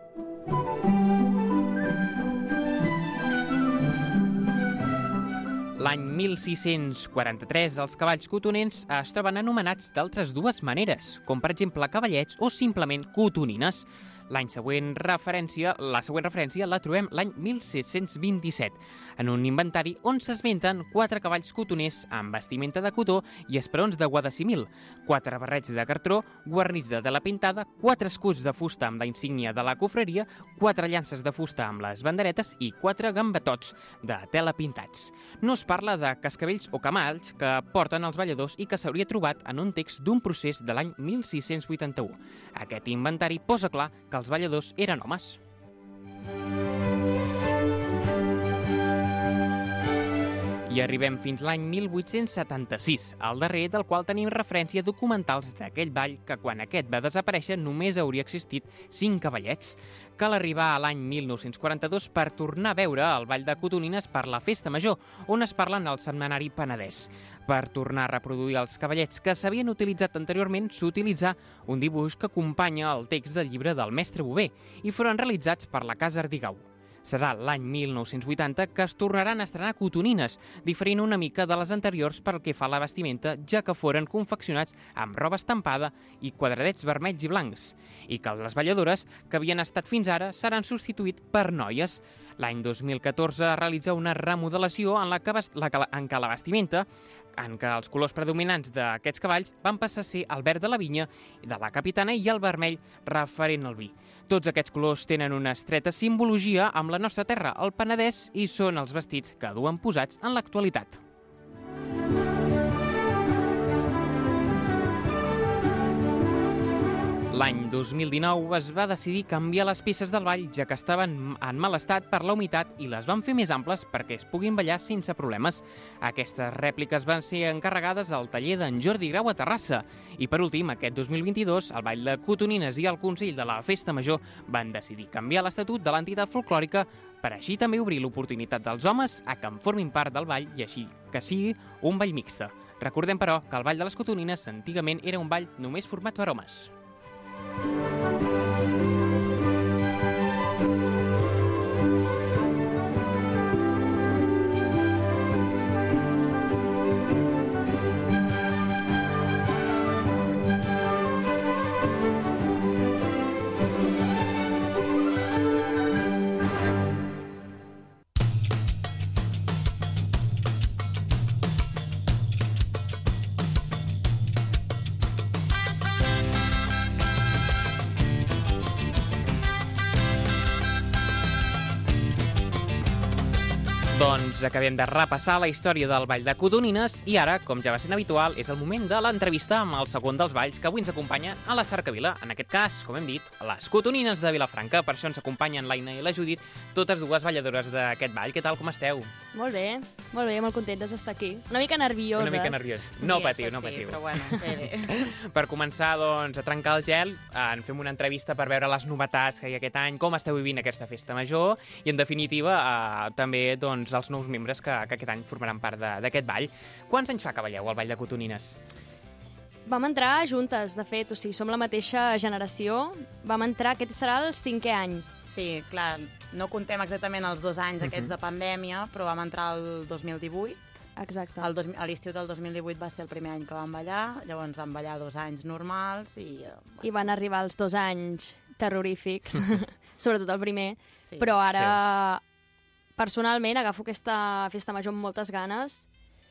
A: L'any 1643, els cavalls cotonens es troben anomenats d'altres 2 maneres, com per exemple cavallets o simplement cotonines. La següent referència la trobem l'any 1627, en un inventari on s'esmenten 4 cavalls cotoners amb vestimenta de cotó i esperons de guadassimil, 4 barrets de cartró guarnits de tela pintada, 4 escuts de fusta amb la insígnia de la cofreria, 4 llances de fusta amb les banderetes i 4 gambatots de tela pintats. No es parla de cascavells o camalls que porten els balladors i que s'hauria trobat en un text d'un procés de l'any 1681. Aquest inventari posa clar que els balladors eren homes. I arribem fins l'any 1876, el darrer del qual tenim referència a documentals d'aquell ball que quan aquest va desaparèixer només hauria existit 5 cavallets. Cal arribar a l'any 1942 per tornar a veure el ball de cotonines per la festa major, on es parlen al setmanari Penedès. Per tornar a reproduir els cavallets que s'havien utilitzat anteriorment, s'utilitzà un dibuix que acompanya el text del llibre del mestre Bover i foren realitzats per la Casa Ardigau. Serà l'any 1980 que es tornaran a estrenar cotonines, diferint una mica de les anteriors pel que fa a la vestimenta, ja que foren confeccionats amb roba estampada i quadradets vermells i blancs, i que les balladores, que havien estat fins ara, seran substituït per noies. L'any 2014 es realitza una remodelació en què la vestimenta, en què els colors predominants d'aquests cavalls van passar a ser el verd de la vinya, de la capitana i el vermell referent al vi. Tots aquests colors tenen una estreta simbologia amb la nostra terra, el Penedès, i són els vestits que duen posats en l'actualitat. L'any 2019 es va decidir canviar les pistes del ball, ja que estaven en mal estat per la humitat i les van fer més amples perquè es puguin ballar sense problemes. Aquestes rèpliques van ser encarregades al taller d'en Jordi Grau a Terrassa. I per últim, aquest 2022, el Ball de Cotonines i el Consell de la Festa Major van decidir canviar l'estatut de l'entitat folclòrica per així també obrir l'oportunitat dels homes a que en formin part del ball i així que sigui un ball mixte. Recordem, però, que el Ball de les Cotonines antigament era un ball només format per homes. Doncs acabem de repassar la història del Ball de Cotonines i ara, com ja va sent habitual, és el moment de l'entrevista amb el segon dels balls que avui ens acompanya a la Cercavila. En aquest cas, com hem dit, les Cotonines de Vilafranca. Per això ens acompanyen l'Aina i la Judit, totes dues balladores d'aquest ball. Què tal, com esteu?
H: Molt bé, molt contentes d'estar aquí. Una mica nervioses.
A: Una mica nerviós. No patiu, no patiu.
F: Però bueno, bé.
A: Per començar, doncs, a trencar el gel, en fem una entrevista per veure les novetats que hi ha aquest any, com esteu vivint aquesta festa major i, en definitiva, també doncs, els nous membres que aquest any formaran part d'aquest ball. Quants anys fa que balleu al Ball de Cotonines?
H: Vam entrar juntes, de fet, o sigui, som la mateixa generació. Vam entrar, aquest serà el 5è any.
F: Sí, clar, no contem exactament els 2 anys aquests de pandèmia, però vam entrar el 2018.
H: Exacte.
F: A l'estiu del 2018 va ser el primer any que vam ballar, llavors vam ballar 2 anys normals i...
H: I van arribar els 2 anys terrorífics, sobretot el primer,
F: Sí,
H: però ara... Personalment agafo aquesta festa major amb moltes ganes,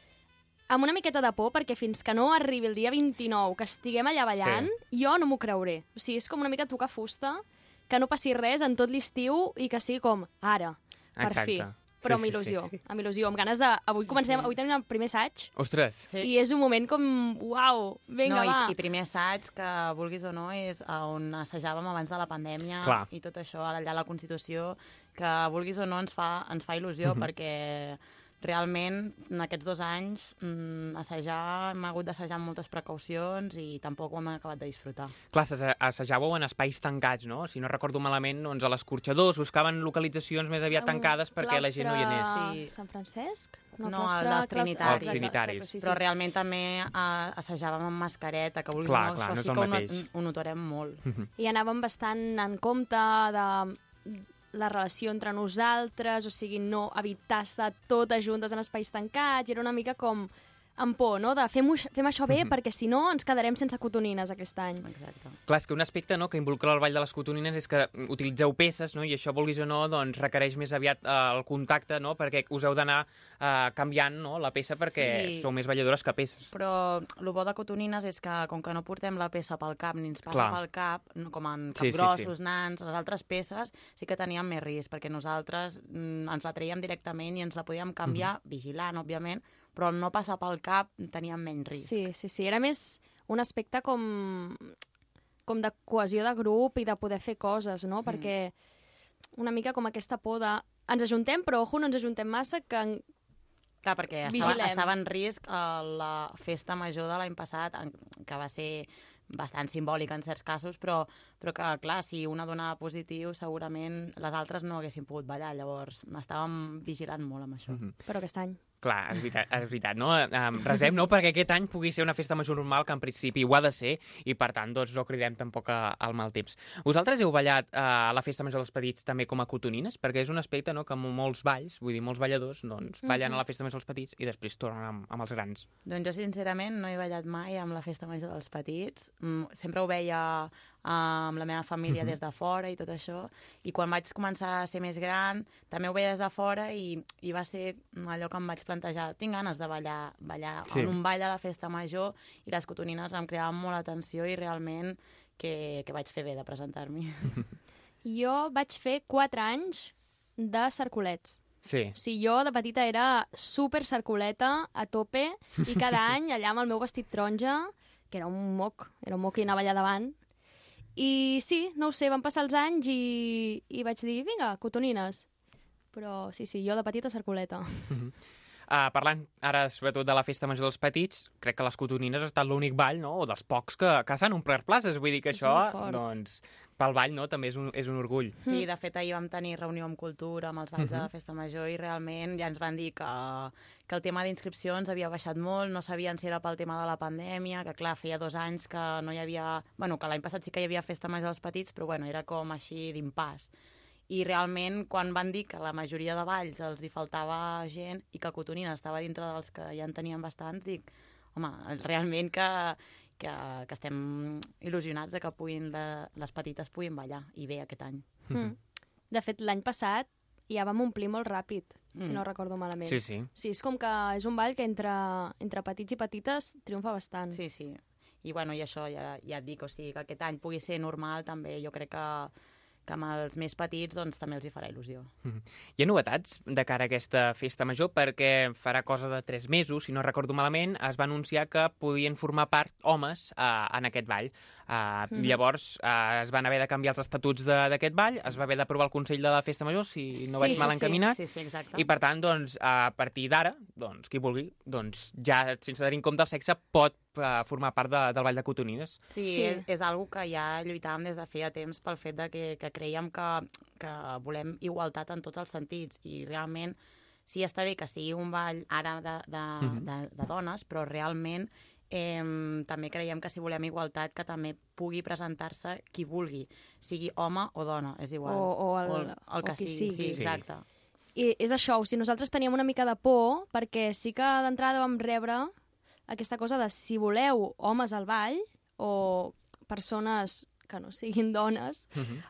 H: amb una miqueta de por, perquè fins que no arribi el dia 29, que estiguem allà ballant, jo no m'ho creuré. O sigui, és com una mica tocar fusta, que no passi res en tot l'estiu i que sigui com ara, per fi. Però amb il·lusió, amb il·lusió, amb ganes de... Avui tenim el primer assaig.
A: Ostres!
F: Sí.
H: I és un moment com, uau, vinga, va.
F: I primer assaig, que vulguis o no, és on assajàvem abans de la pandèmia.
A: Clar.
F: I tot això, allà a la Constitució, que vulguis o no ens fa il·lusió, perquè realment en aquests 2 anys hem hagut d'assajar amb moltes precaucions i tampoc ho hem acabat de disfrutar.
A: Clar, assajàveu en espais tancats, no? Si no recordo malament, doncs a l'escorxador buscaven localitzacions més aviat tancades perquè la gent no hi anés.
F: Sí.
H: Sant Francesc?
F: No, els trinitaris.
A: Els trinitaris.
H: Sí.
F: Però realment també assajàvem amb mascareta, que vulguis
A: Clar,
F: o no,
A: clar,
F: això
A: no és
F: sí
A: el
F: que
A: mateix.
F: ho notarem molt.
H: I anàvem bastant en compte de la relació entre nosaltres, o sigui, no evitar estar totes juntes en espais tancats, i era una mica com amb por, no?, de fem això bé perquè si no ens quedarem sense cotonines aquest any.
F: Exacte.
A: Clar, és que un aspecte, no, que involucra el Ball de les Cotonines és que utilitzeu peces, no?, i això, vulguis o no, doncs requereix més aviat el contacte, no?, perquè us heu d'anar canviant, no?, la peça perquè sou més balladores que peces.
F: Però el bo de cotonines és que, com que no portem la peça pel cap ni ens passa
A: Clar.
F: pel cap, no, com en
A: Sí,
F: capgrossos, nans, les altres peces sí que teníem més risc, perquè nosaltres ens la traiem directament i ens la podíem canviar, vigilant, òbviament, però al no passar pel cap teníem menys risc.
H: Sí. Era més un aspecte com de cohesió de grup i de poder fer coses, no? Perquè una mica com aquesta por de... Ens ajuntem, però ojo, no ens ajuntem massa, que...
F: Clar, perquè estava en risc la festa major de l'any passat, que va ser bastant simbòlica en certs casos, però que, clar, si una donava positiu, segurament les altres no haguessin pogut ballar. Llavors, estàvem vigilant molt amb això.
H: Però aquest any.
A: Clar, és veritat, no? Resem, no?, perquè aquest any pugui ser una festa major normal, que en principi ho ha de ser, i per tant, doncs, no cridem tampoc al mal temps. Vosaltres heu ballat a la festa major dels petits també com a cotonines? Perquè és un aspecte, no?, que molts balls, vull dir, molts balladors, doncs, ballen a la festa major dels petits i després tornen amb els grans.
F: Doncs jo, sincerament, no he ballat mai amb la festa major dels petits. Sempre ho veia amb la meva família des de fora i tot això, i quan vaig començar a ser més gran també ho veia des de fora i va ser allò que em vaig plantejar, tinc ganes de ballar en un ball a la festa major, i les cotonines em creaven molt atenció i realment que vaig fer bé de presentar-m'hi.
H: Jo vaig fer 4 anys de cercolets.
A: Sí.
H: O sigui, jo de petita era super cercoleta, a tope, i cada any allà amb el meu vestit taronja, que era un moc i anava allà davant, I sí, no ho sé, van passar els anys i vaig dir, vinga, cotonines. Però sí, jo de petita cercoleta.
A: Parlant ara sobretot de la festa major dels petits, crec que les cotonines ha estat l'únic ball, no?, o dels pocs que s'han omplert places. Vull dir que
H: És
A: això,
H: molt fort.
A: doncs, pel ball, no?, també és un orgull.
F: Sí, de fet, ahir vam tenir reunió amb Cultura, amb els balls de la Festa Major, i realment ja ens van dir que el tema d'inscripcions havia baixat molt, no sabien si era pel tema de la pandèmia, que clar, feia 2 anys que no hi havia... Bueno, que l'any passat sí que hi havia Festa Major dels petits, però bueno, era com així d'impàs. I realment, quan van dir que la majoria de balls els hi faltava gent i que Cotonina estava dintre dels que ja en tenien bastants, dic, home, realment que estem il·lusionats de que les petites puguin ballar, i bé aquest any.
H: De fet, l'any passat ja vam omplir molt ràpid, si no recordo malament.
A: Sí, sí.
H: Sí, és com que és un ball que entre petits i petites triomfa bastant.
F: Sí, sí. I bueno, i això ja et dic, o sigui, que aquest any pugui ser normal també, jo crec que amb els més petits doncs també els hi farà il·lusió.
A: Hi ha novetats de cara a aquesta festa major perquè farà cosa de 3 mesos, si no recordo malament, es va anunciar que podien formar part homes en aquest ball. Llavors es van haver de canviar els estatuts d'aquest ball, es va haver d'aprovar el Consell de la Festa Major, si no vaig mal encaminat,
F: Sí, exacte.
A: i per tant, doncs, a partir d'ara, doncs, qui vulgui, doncs, ja sense tenir en compte el sexe, pot formar part del ball de cotonines.
F: Sí, és algo que ja lluitàvem des de feia temps pel fet de que creiem que volem igualtat en tots els sentits, i realment sí està bé que sigui un ball ara de dones, però realment també creiem que si volem igualtat que també pugui presentar-se qui vulgui, sigui home o dona, és igual.
H: O el
F: que
H: qui
F: sigui.
H: sigui.
F: Sí, exacte.
H: I és això, o sigui, nosaltres teníem una mica de por perquè sí que d'entrada vam rebre aquesta cosa de si voleu homes al ball o persones que no siguin dones,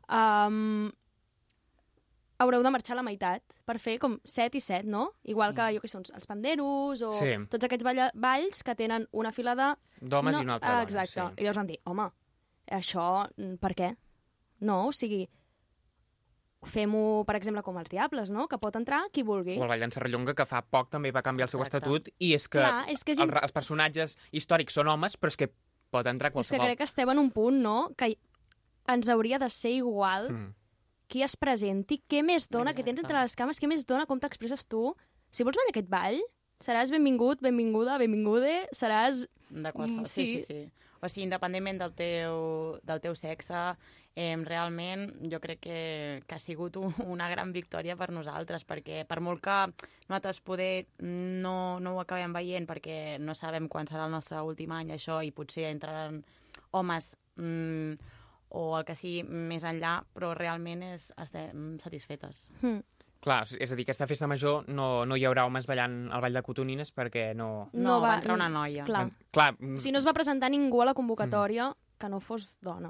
H: haureu de marxar a la meitat per fer com 7 i 7, no? Igual que, jo què sé, els panderos o tots aquests balls que tenen una fila
A: d'homes i una altra dona.
H: Exacte.
A: Sí.
H: I llavors vam dir, home, això per què? No, o sigui, fem-ho, per exemple, com els Diables, no? Que pot entrar qui vulgui.
A: O el Ball d'en Serrallonga, que fa poc també va canviar el seu estatut, i és que,
H: clar, és
A: els personatges històrics són homes, però és que pot entrar qualsevol.
H: És que crec que estem en un punt, no?, que ens hauria de ser igual qui es presenti, què més dona, que tens entre les cames, què més dona, com t'expresses tu. Si vols ballar aquest ball, seràs benvingut, benvinguda, benvingude, seràs...
F: De qualsevol, sí. O sigui, independentment del teu sexe, realment jo crec que ha sigut una gran victòria per nosaltres, perquè per molt que nosaltres poder no ho acabem veient, perquè no sabem quan serà el nostre últim any això, i potser entraran homes o el que sigui més enllà, però realment estem satisfetes.
A: Clar, és a dir, aquesta festa major no hi haurà homes ballant al Ball de Cotonines perquè no...
F: No, va entrar una noia.
A: Clar.
H: Si no es va presentar ningú a la convocatòria que no fos dona.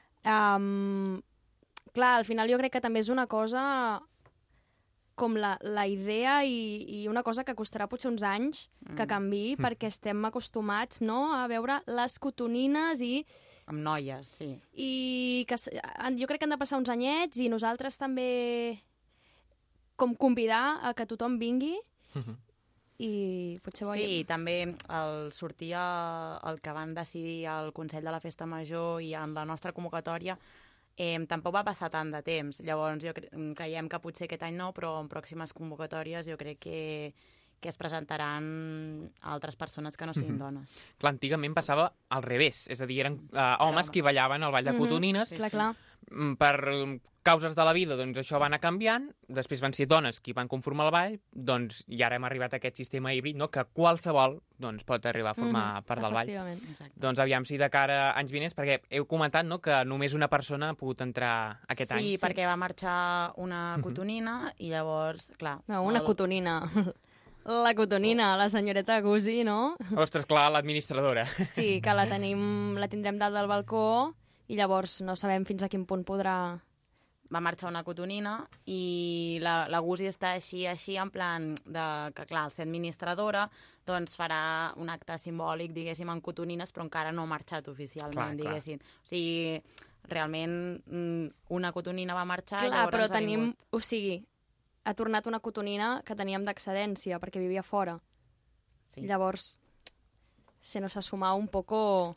H: Clar, al final jo crec que també és una cosa com la idea i una cosa que costarà potser uns anys que canviï, perquè estem acostumats, no?, a veure les cotonines i...
F: Amb noies, sí.
H: I que jo crec que han de passar uns anyets i nosaltres també com convidar a que tothom vingui i potser veiem...
F: Sí, també sortia el que van decidir al Consell de la Festa Major i en la nostra convocatòria tampoc va passar tant de temps. Llavors creiem que potser aquest any no, però en pròximes convocatòries jo crec que es presentaran altres persones que no siguin dones.
A: Clar, antigament passava al revés, és a dir, eren homes qui ballaven al Ball de Cotonines.
H: Clar.
A: Per causes de la vida, doncs això va anar canviant, després van ser dones qui van conformar el ball, doncs i ara hem arribat a aquest sistema híbrid, no?, que qualsevol doncs, pot arribar a formar part del ball. Doncs aviam si de cara a anys vinents, perquè heu comentat, no?, que només una persona ha pogut entrar aquest any.
F: Sí, perquè va marxar una cotonina i llavors, clar...
H: No, una cotonina... La cotonina, la senyoreta Gusi, no?
A: Ostres, clar, l'administradora.
H: Sí, que la tindrem dalt del balcó i llavors no sabem fins a quin punt podrà...
F: Va marxar una cotonina i la Gusi està així, en plan que, clar, al ser administradora, doncs farà un acte simbòlic, diguéssim, en cotonines, però encara no ha marxat oficialment, diguéssim. O sigui, realment una cotonina va marxar i llavors
H: però tenim... O sigui, ha tornat una cotonina que teníem d'excedència perquè vivia fora. Sí. Llavors, se nos ha sumat un poco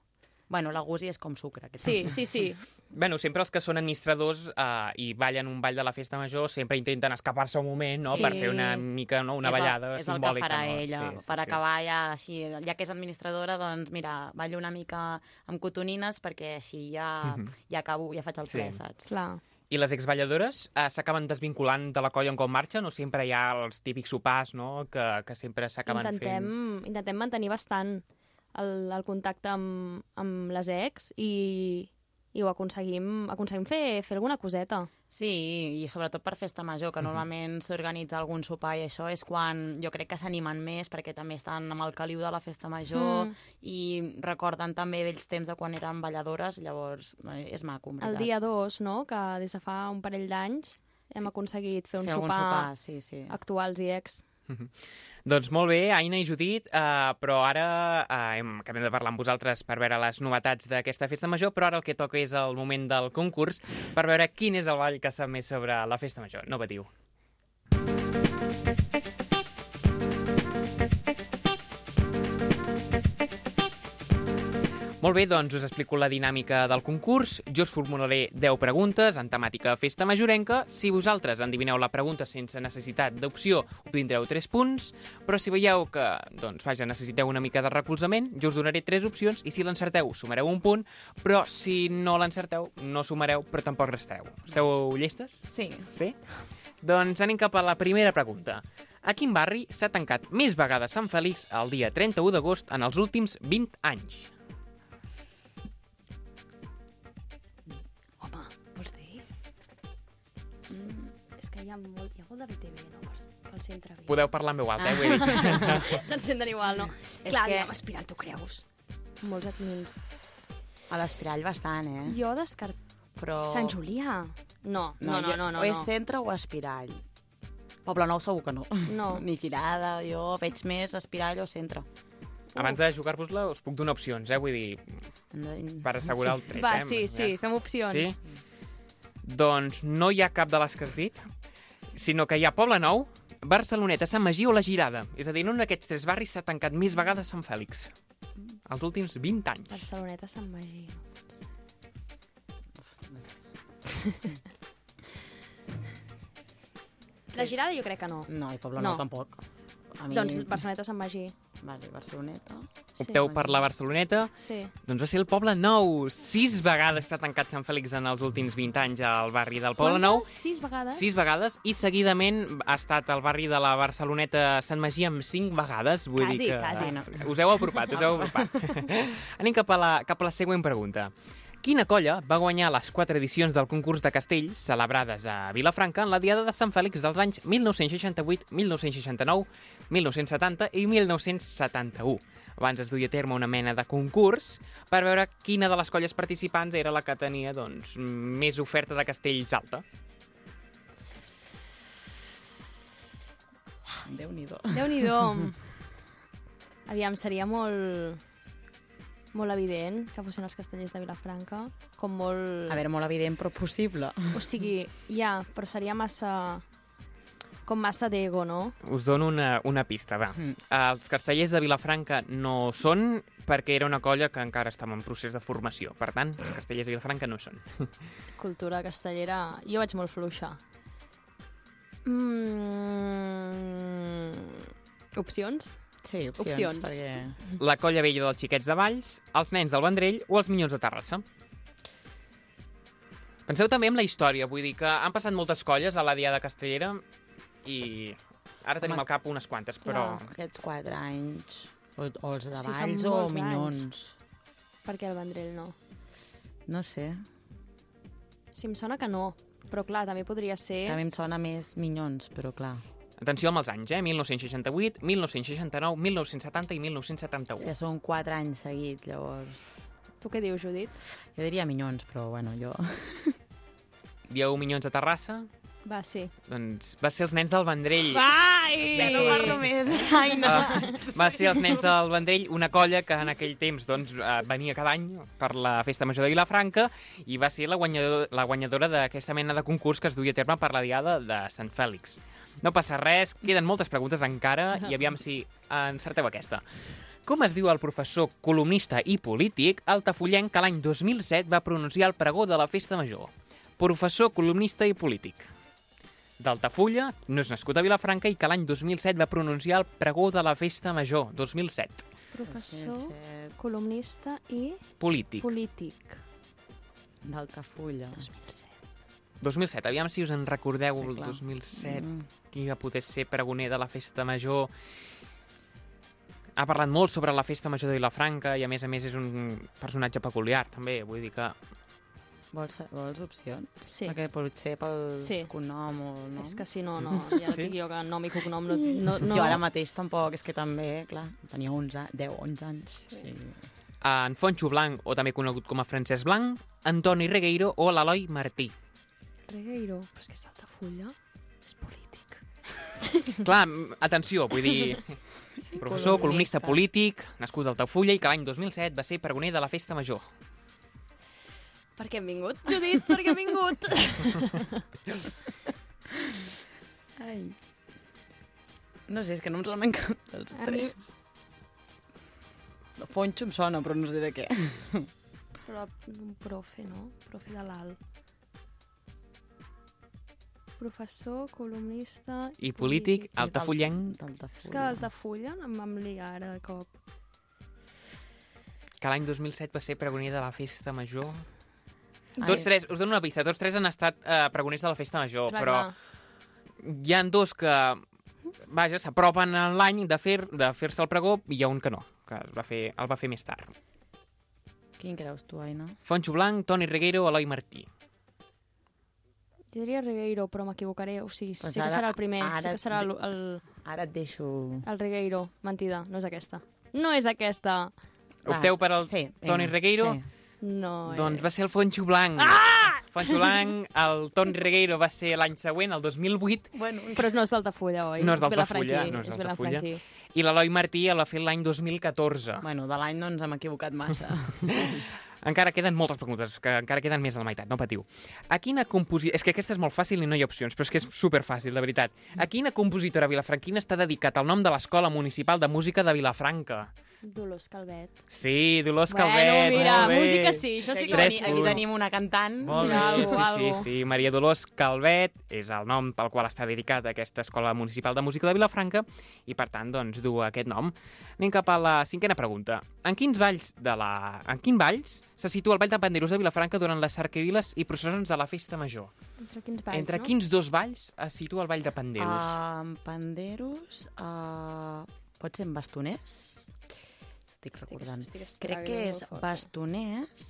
F: Bueno, la gusi és com sucre.
H: Sí, sí, sí.
A: Bueno, sempre els que són administradors i ballen un ball de la festa major sempre intenten escapar-se un moment, no?,
H: Sí.
A: per fer una mica, no?, una ballada
F: és el
A: simbòlica.
F: que farà
A: no?
F: ella, per acabar ja així, ja que és administradora, doncs mira, ballo una mica amb cotonines perquè així ja acabo, ja faig el ple, saps?
H: Clar.
A: I les exballadores s'acaben desvinculant de la colla en com marxen o sempre hi ha els típics sopars, no?, que sempre s'acaben fent?
H: Intentem mantenir bastant el contacte amb les ex i ho aconseguim fer alguna coseta.
F: Sí, i sobretot per festa major, que normalment s'organitza algun sopar i això és quan jo crec que s'animen més perquè també estan amb el caliu de la festa major i recorden també vells temps de quan eren balladores, llavors és maco, en veritat.
H: El dia 2, no?, que des de fa un parell d'anys hem aconseguit fer un sopar
F: sí.
H: actuals i ex.
A: Doncs molt bé, Aina i Judit, però ara acabem de parlar amb vosaltres per veure les novetats d'aquesta festa major, però ara el que toca és el moment del concurs per veure quin és el ball que sap més sobre la festa major. No patiu. Molt bé, doncs us explico la dinàmica del concurs. Jo us formularé 10 preguntes en temàtica festa majorenca. Si vosaltres endivineu la pregunta sense necessitat d'opció, obtindreu 3 punts, però si veieu que necessiteu una mica de recolzament, jo us donaré 3 opcions i si l'encerteu sumareu un punt, però si no l'encerteu no sumareu, però tampoc restareu. Esteu llestes?
F: Sí.
A: Sí? Doncs anem cap a la primera pregunta. A quin barri s'ha tancat més vegades Sant Fèlix el dia 31 d'agost en els últims 20 anys?
H: Vols dir? És que hi ha molt de BTV, no? Pel centre.
A: Podeu parlar en veu alta, vull dir.
H: Se'n senten igual, no?
F: És
H: Clar,
F: que-
H: aviam, Espiral, tu creus? Molts admins.
F: A l'Espirall bastant,
H: Jo descart...
F: Però...
H: Sant Julià? No.
F: O és centre o Espirall. Poble Nou segur que no.
H: No.
F: Ni Girada, jo veig més Espirall o centre.
A: Abans de jugar-vos-la us puc donar opcions, vull dir, per assegurar el tret.
H: Va, sí, fem opcions.
A: Sí? Doncs no hi ha cap de les que has dit, sinó que hi ha Poble Nou, Barceloneta, Sant Magí o la Girada. És a dir, en un d'aquests 3 barris s'ha tancat més vegades Sant Fèlix. Els últims 20 anys.
H: Barceloneta, Sant Magí. La Girada jo crec que no.
F: No, i Poble
H: No.
F: Nou tampoc. A mi...
H: Doncs Barceloneta, Sant Magí.
F: Vale, Barceloneta.
A: Opteu per la Barceloneta?
H: Sí.
A: Doncs va ser el Poble Nou. 6 vegades s'ha tancat Sant Fèlix en els últims 20 anys al barri del Poble Nou.
H: 6 vegades?
A: 6 vegades, i seguidament ha estat el barri de la Barceloneta Sant Magí amb 5 vegades. Vull
H: Quasi,
A: dir que
H: quasi.
A: us heu apropat, Anem cap a la següent pregunta. Quina colla va guanyar les 4 edicions del concurs de castells celebrades a Vilafranca en la Diada de Sant Fèlix dels anys 1968, 1969, 1970 i 1971? Abans es duia a terme una mena de concurs per veure quina de les colles participants era la que tenia més oferta de castells alta.
F: Déu-n'hi-do.
H: Déu-n'hi-do. Aviam, seria molt evident que fossin els castellers de Vilafranca, com molt...
F: A veure, molt evident, però possible.
H: O sigui, ja, però seria massa d'ego, no?
A: Us dono una pista, va. Els castellers de Vilafranca no són perquè era una colla que encara estava en procés de formació. Per tant, els castellers de Vilafranca no són.
H: Cultura castellera... Jo vaig molt fluixa. Opcions?
F: Sí, opcions. Perquè...
A: La colla vella dels xiquets de Valls, els nens del Vendrell o els minyons de Terrassa. Penseu també en la història, vull dir que han passat moltes colles a la Diada Castellera i ara tenim al cap unes quantes, però...
F: Aquests 4 anys, o els de
H: fa
F: Valls o
H: molts
F: minyons.
H: Per què el Vendrell no?
F: No sé,
H: Sí, em sona que no, però clar, també podria ser...
F: també em sona més minyons, però clar.
A: Atenció amb els anys, 1968, 1969, 1970 i 1971.
F: Sí, són 4 anys seguits, llavors...
H: Tu què dius, Judit?
F: Jo diria minyons, però bueno, jo...
A: Dieu minyons de Terrassa?
H: Va, sí.
A: Doncs va ser els nens del Vendrell.
H: Ai!
F: Ja no parlo més. Ai, no.
A: Va ser els nens del Vendrell, una colla que en aquell temps venia cada any per la Festa Major de Vilafranca i va ser la guanyadora d'aquesta mena de concurs que es duia a terme per la Diada de Sant Fèlix. No passa res, queden moltes preguntes encara i aviam si encerteu aquesta. Com es diu el professor columnista i polític altafollenc que l'any 2007 va pronunciar el pregó de la Festa Major? Professor, columnista i polític. D'Altafulla, no és nascut a Vilafranca i que l'any 2007 va pronunciar el pregó de la Festa Major, 2007.
H: Professor, columnista i
A: Polític.
H: polític.
F: D'Altafulla.
A: 2007, aviam si us en recordeu
F: Sí,
A: el
F: clar.
A: 2007, qui va poder ser pregoner de la Festa Major. Ha parlat molt sobre la Festa Major de Vilafranca i a més és un personatge peculiar, també, vull dir que...
F: Vols opcions?
H: Sí.
F: Perquè potser pel
H: Sí.
F: cognom o no?
H: És que si no, ja
A: Sí?
H: dic jo que nom i cognom no.
F: Jo ara mateix tampoc, és que també, clar, tenia 11 anys. Sí.
A: En Fonxo Blanc, o també conegut com a Francesc Blanc, Antoni Regueiro o l'Eloi Martí.
H: Regueiro, però és que és d'Altafulla. És polític.
A: Clar, atenció, vull dir... Professor, columnista polític, nascut a Altafulla i que l'any 2007 va ser pregoner de la Festa Major.
H: Per què hem vingut, Judit? Per què hem vingut?
F: Ai. No sé, és que no em semblen cap dels
H: A mi-
F: tres. Fonxo em sona, però no sé de què.
H: Però un profe, no? Profe de l'alt. Professor, columnista...
A: I polític, altafullenc,
H: És que Altafulla em vam ligar ara de cop.
A: que l'any 2007 va ser pregoner de la Festa Major.
F: Ai.
A: Tots tres, us dono una pista, tots tres han estat pregoners de la Festa Major,
H: Clar,
A: però hi ha dos que, vaja, s'apropen a l'any de fer-se el pregó i hi ha un que no, que el va fer més tard.
F: Quin creus tu, Aina?
A: Fonxo Blanc, Toni Regueiro, Eloi Martí.
H: Jo diria Regueiro, però m'equivocaré. O sigui,
F: Pues
H: sí que
F: ara-
H: serà el primer. Sí
F: ara
H: que serà el
F: Ara et deixo...
H: Regueiro. Mentida, no és aquesta. No és aquesta.
A: Opteu per al
F: Sí,
A: Toni
F: vinga,
A: Regueiro?
F: sí.
H: No
A: Doncs va ser el Fonxo Blanc. Ah! Fonxo Blanc, el Toni Regueiro va ser l'any següent, el 2008,
F: Bueno,
H: Però no és d'Altafulla, oi?
A: No és
H: Vilafranquí,
A: d'Altafulla, no és
H: és
A: d'Altafulla.
H: Vilafranquí.
A: i l'Eloi Martí el va fer l'any 2014.
F: bueno, de l'any no ens hem equivocat massa.
A: Encara queden moltes preguntes, que encara queden més de la meitat, no patiu. A quina compositora... És que aquesta és molt fàcil i no hi ha opcions, però és que és superfàcil, de veritat. A quina compositora vilafranquina està dedicat el nom de l'Escola Municipal de Música de Vilafranca?
H: Dolors Calvet.
A: Sí, Dolors
H: Bueno,
A: Calvet,
H: mira,
A: molt bé.
H: música sí, això sí que
A: Tres
F: aquí
A: punts.
F: tenim una cantant.
A: Molt bé,
H: Mira, algo,
A: sí,
H: algo.
A: sí. Maria Dolors Calvet és el nom pel qual està dedicat aquesta Escola Municipal de Música de Vilafranca i, per tant, doncs, du aquest nom. Anem cap a la cinquena pregunta. En quin valls se situa el Ball de Panderos de Vilafranca durant les cercaviles i processons de la Festa Major?
H: Entre quins valls,
A: Entre
H: no?
A: quins dos valls es situa el Ball de Panderos?
F: Panderos, pot ser en Bastoners? Estic recordant. Crec que és Bastoners.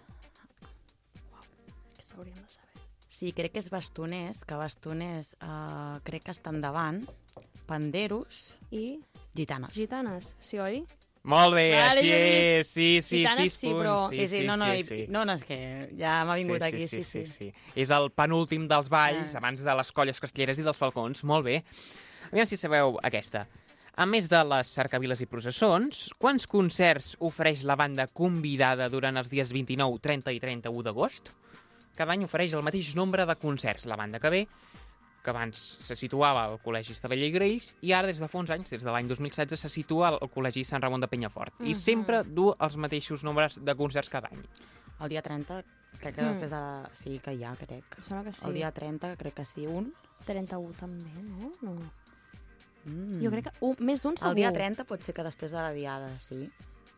H: Aquesta hauríem de saber.
F: Sí, crec que és Bastoners, que Bastoners crec que està endavant. Panderos,
H: I
F: gitanes.
H: gitanes, sí, oi?
A: Molt bé,
H: Vale,
A: així és. Sí,
H: Gitanes
A: 6
H: sí,
A: punts.
H: però-
F: Sí, no, és que ja m'ha vingut aquí, sí.
A: És el penúltim dels balls,
F: Ah.
A: abans de les colles castelleres i dels falcons. Molt bé. Aviam si sabeu aquesta. A més de les cercaviles i processons, quants concerts ofereix la banda convidada durant els dies 29, 30 i 31 d'agost? Cada any ofereix el mateix nombre de concerts. La banda que ve, que abans se situava al Col·legi Estalella i Grells, i ara, des de fa uns anys, des de l'any 2016, se situa al Col·legi Sant Ramon de Penyafort. I sempre du els mateixos nombres de concerts cada any.
F: El dia 30, crec que després de la... Sí, que hi ha, crec.
H: Em sembla que sí.
F: El dia 30, crec que sí, un.
H: 31 també, no? No.
F: Mm.
H: Jo crec que més d'un segur.
F: El dia 30 pot ser que després de la diada, sí.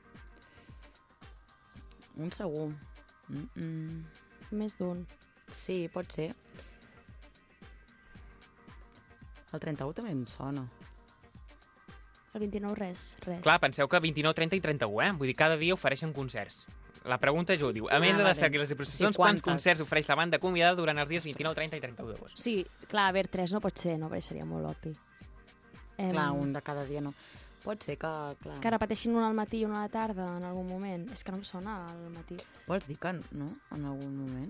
F: Un segur.
H: Més d'un.
F: Sí, pot ser. El 31 també em sona.
H: El 29 res.
A: Clar, penseu que 29, 30 i 31, Vull dir, cada dia ofereixen concerts. La pregunta jo diu, a més de les
F: vale.
A: cercaviles i processons,
F: Sí,
A: quants
F: quantes?
A: concerts ofereix la banda convidada durant els dies 29, 30 i 31 d'agost?
H: Sí, clar, a veure, 3 no pot ser, no? Perquè seria molt obvi.
F: Clar, un de cada dia no. Pot ser que... Clar.
H: Que repeteixin un al matí i un a la tarda en algun moment. És que no em sona al matí.
F: Vols dir que no? En algun moment?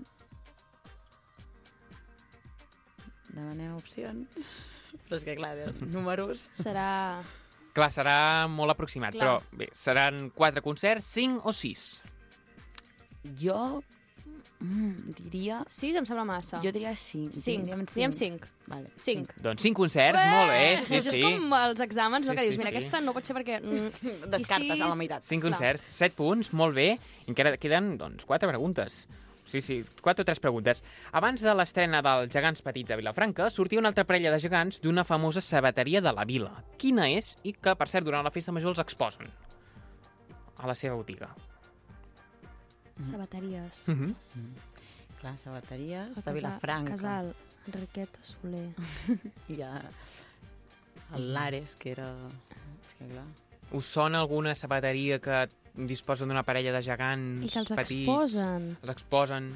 F: Demanem opcions. Però és que, clar, números...
H: Serà...
A: Clar, serà molt aproximat,
H: Clar.
A: però bé, seran 4 concerts, 5 o 6?
F: Jo Diria...
H: 6 em sembla massa.
F: Jo diria 5.
H: 5. Diem 5.
F: Vale,
H: 5.
A: Doncs 5 concerts, molt bé, sí,
H: Això és
A: sí.
H: com els exàmens, no?
A: Sí,
H: Que dius,
A: sí,
H: mira,
A: sí.
H: aquesta no pot ser perquè...
F: Descartes a la meitat.
A: 5 concerts, 7 punts, molt bé. I encara queden, doncs, 4 preguntes. Sí, 4 o 3 preguntes. Abans de l'estrena dels gegants petits a Vilafranca, sortia una altra parella de gegants d'una famosa sabateria de la vila. Quina és? I que, per cert, durant la festa major els exposen a la seva botiga.
H: Sabateries.
F: Clar, sabateries
H: El
F: de Vilafranca.
H: Casal, Enriqueta Soler.
F: I ja el Lares, que era... És que clar...
A: Us sona alguna sabateria que disposa d'una parella de gegants
H: I que els
A: petits?
H: exposen.
A: Els exposen.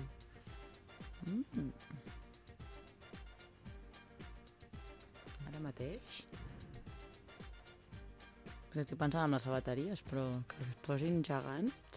F: Ara mateix... Estic pensant en les sabateries, però que es posin gegants...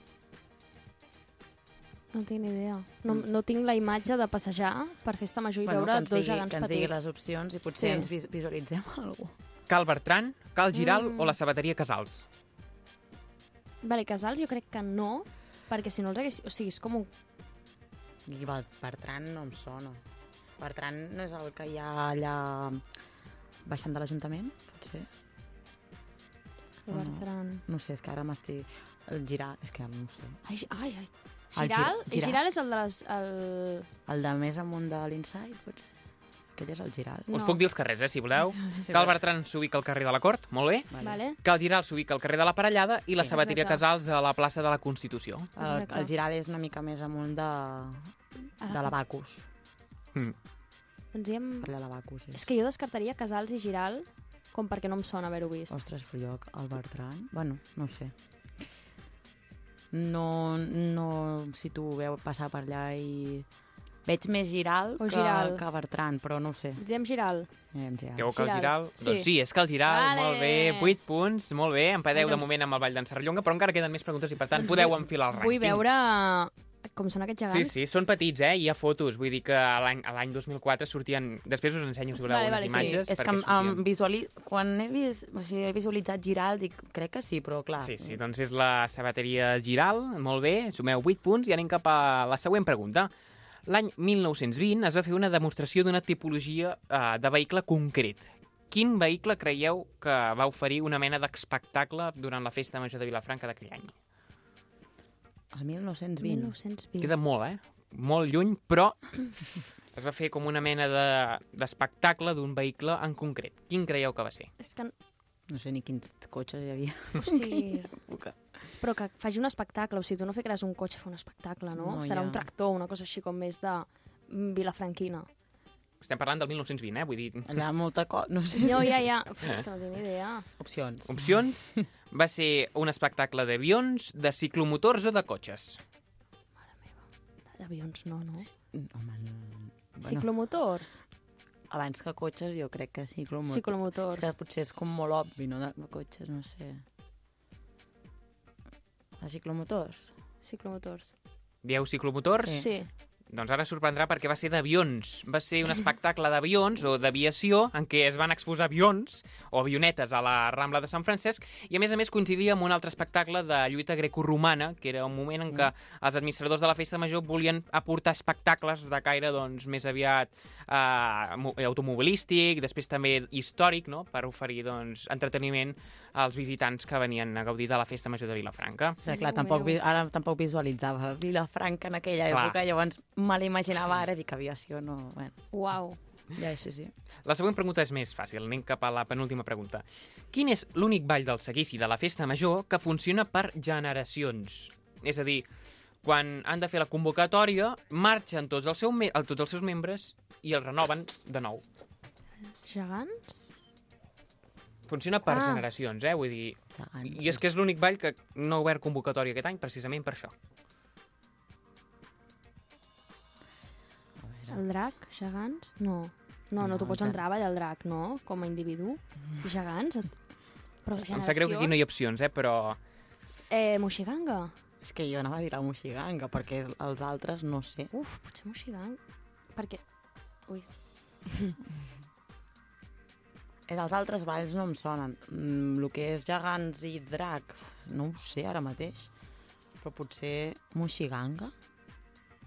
H: No tinc ni idea. No tinc la imatge de passejar per festa major i veure
F: que ens
H: dos
F: digui,
H: gegants
F: que ens digui
H: petits.
F: les opcions i potser
H: Sí.
F: ens visualitzem alguna cosa.
A: Cal Bertran, Cal Giral o la sabateria Casals?
H: Vale, Casals jo crec que no, perquè si no els hagués... O sigui, és com un...
F: I Bertran no em sona. Bertran no és el que hi ha allà baixant de l'Ajuntament, potser?
H: Bertran.
F: No sé, és que ara m'estic... El Giral, és que no ho sé.
H: Ai.
F: El
H: Giral?
F: Giral.
H: Giral és el de les...
F: El de més amunt de l'Inside, potser? Aquell és el Giral.
H: No.
A: Us puc dir els carrers, si voleu.
F: Sí,
A: Cal Bertran s'ubica al carrer de la Cort, molt bé.
H: Vale.
A: Cal Giral s'ubica al carrer de la Parellada i la
F: Sí.
A: sabateria
H: Exacte.
A: Casals a la plaça de la Constitució.
H: Exacte.
F: El Giral és una mica més amunt de l'Abacus.
H: Ens diem...
F: Per l'Abacus.
H: És que jo descartaria Casals i Giral com perquè no em sona haver-ho vist.
F: Ostres, però jo, el Bertran... Bueno, no ho sé. No si tu veu passar per allà i... Veig més Giral,
H: O Giral.
F: que Bertran, però no ho sé.
H: Ens diem Giral.
F: Giral.
A: Dieu Cal
H: Giral.
A: Giral?
H: Sí.
A: Doncs sí, és Cal Giral,
H: Vale.
A: molt bé, 8 punts, molt bé. Empadeu de
H: Doncs-
A: moment amb el Vall d'en Serrallonga, però encara queden més preguntes i per tant
H: Doncs
A: podeu
H: vull-
A: enfilar el rànquing.
H: Vull veure com són aquests
A: Sí,
H: gegants.
A: sí, són petits, Hi ha fotos. Vull dir que a l'any 2004 sortien... Després us ensenyo, si voleu,
H: Vale,
A: unes
H: vale, sí.
A: imatges.
F: És que
A: perquè sortien.
F: quan he visualitzat Giral, dic, crec que sí, però clar...
A: Sí, doncs és la sabateria Giral, molt bé, sumeu 8 punts i anem cap a la següent pregunta. L'any 1920 es va fer una demostració d'una tipologia de vehicle concret. Quin vehicle creieu que va oferir una mena d'espectacle durant la festa major de Vilafranca d'aquell any?
F: El 1920.
H: 1920.
A: Queda molt, molt lluny, però es va fer com una mena d'espectacle d'un vehicle en concret. Quin creieu que va ser?
H: És que...
F: No sé ni quins cotxes hi havia.
H: O sigui... Però que faci un espectacle, o sigui, tu no ficaràs un cotxe a fer un espectacle, no?
F: No,
H: Serà
F: ja.
H: un tractor, una cosa així com més de vilafranquina.
A: Estem parlant del 1920, vull dir...
F: Allà molta cosa, no sé.
H: No, ja. Uf, és que no tinc ni idea.
F: Opcions.
A: Opcions. Va ser un espectacle d'avions, de ciclomotors o de cotxes.
H: D'avions no, no?
F: Home, no. Bueno,
H: Ciclomotors?
F: abans que cotxes, jo crec que ciclomotors.
H: Ciclomotors.
F: És que potser és com molt obvi, no? De cotxes, no sé. De ciclomotors?
H: Ciclomotors.
A: Dieu ciclomotors?
H: Sí.
A: Doncs ara sorprendrà perquè va ser d'avions. Va ser un espectacle d'avions o d'aviació en què es van exposar avions o avionetes a la Rambla de Sant Francesc i, a més, coincidia amb un altre espectacle de lluita grecorromana, que era un moment en què els administradors de la festa major volien aportar espectacles de caire doncs, més aviat automobilístic, després també històric, no?, per oferir doncs, entreteniment als visitants que venien a gaudir de la festa major de Vilafranca.
F: Sí, clar,
H: Déu meu.
F: ara tampoc visualitzava Vilafranca en aquella
A: Clar.
F: època, llavors me l'imaginava ara, dic aviació, no... Bueno,
H: Uau.
F: ja, sí.
A: La següent pregunta és més fàcil, anem cap a la penúltima pregunta. Quin és l'únic ball del seguici de la festa major que funciona per generacions? És a dir, quan han de fer la convocatòria, marxen tots els seus membres i el renoven de nou.
H: Gegants?
A: Funciona per generacions, vull dir...
F: Gegants.
A: I és que és l'únic ball que no ha obert convocatòria aquest any, precisament per això.
H: El drac? Gegants? No. No, tu pots entrar a ballar el drac, no? Com a individu. Gegants? Però de
A: Em sap greu que aquí no hi ha opcions, però...
H: Moixiganga?
F: És que jo anava a dir la moixiganga, perquè els altres no sé.
H: Uf, potser moixiganga. Perquè... Ui.
F: Els altres balls no em sonen. El que és gegants i drac, no ho sé ara mateix. Però potser moixiganga?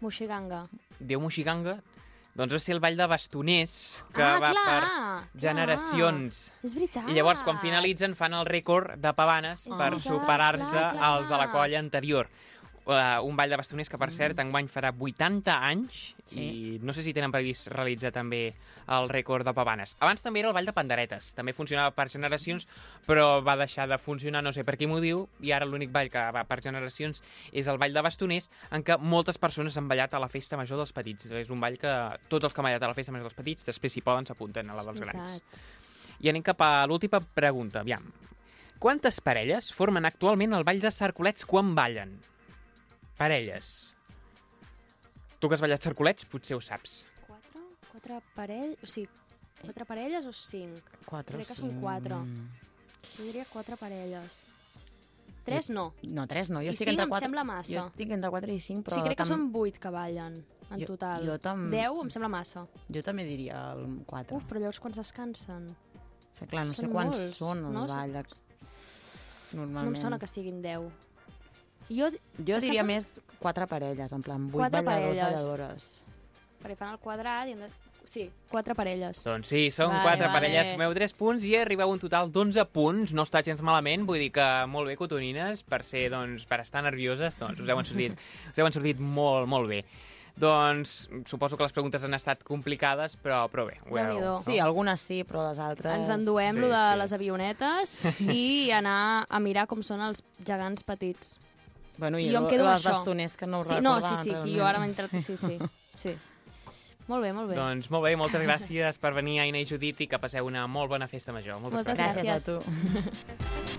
H: Moixiganga.
A: Déu Moixiganga, doncs va ser el ball de bastoners, que va
H: clar,
A: per generacions.
H: És veritat.
A: I llavors, quan finalitzen, fan el rècord de pavanes
H: És
A: per
H: veritat,
A: superar-se
H: clar.
A: als de la colla anterior. Un ball de bastoners que, per cert, enguany farà 80 anys i no sé si tenen previst realitzar també el rècord de pavanes. Abans també era el ball de panderetes, també funcionava per generacions, però va deixar de funcionar, no sé per quin motiu, i ara l'únic ball que va per generacions és el ball de bastoners, en què moltes persones han ballat a la festa major dels petits. És un ball que tots els que han ballat a la festa major dels petits, després, si poden, s'apunten a la dels grans. I anem cap a l'última pregunta. Aviam. Quantes parelles formen actualment el ball de cercolets quan ballen? Parelles. Tu que has ballat cercolets, potser ho saps.
H: 4 parelles... O sigui, 4 parelles o 5?
F: 4
H: Crec que són 4. Jo diria 4 parelles. 3 no.
F: No, 3 no. Jo
H: I
F: estic
H: 5
F: entre
H: em
F: 4...
H: sembla massa.
F: Jo estic entre 4 i 5,
H: O
F: però...
H: sigui, crec que són 8 que ballen, en total.
F: Jo
H: 10 em sembla massa.
F: Jo també diria el 4.
H: Uf, però llavors quants descansen?
F: Sí, clar, no sé
H: són
F: quants
H: molts,
F: són
H: no?
F: els balls. Normalment.
H: No em sona que siguin 10. Jo
F: diria més 4 parelles, en plan 8
H: 4
F: balladors,
H: parelles.
F: balladores.
H: Perquè fan el quadrat i hem de... Sí, 4 parelles.
A: Doncs sí, són
H: Vale,
A: 4 parelles.
H: vale.
A: Sumeu 3 punts i arribeu a un total d'11 punts. No està gens malament, vull dir que molt bé, cotonines, per ser, doncs, per estar nervioses, doncs us heu sortit molt, molt bé. Doncs suposo que les preguntes han estat complicades, però bé.
H: Déu-n'hi-do.
F: Sí, algunes sí, però les altres...
H: Ens enduem
A: Sí,
H: lo de
A: sí.
H: les avionetes i anar a mirar com són els gegants petits.
F: Bueno, i
H: Jo em quedo amb
F: els
H: això.
F: bastoners que no ho
H: Sí,
F: recordaven.
H: no, sí, que jo ara m'he entrat... Sí. Molt bé, molt bé.
A: Doncs molt bé, moltes gràcies per venir, Aina i Judit, i que passeu una molt bona festa major. Moltes
H: Moltes
A: gràcies.
F: Gràcies a tu.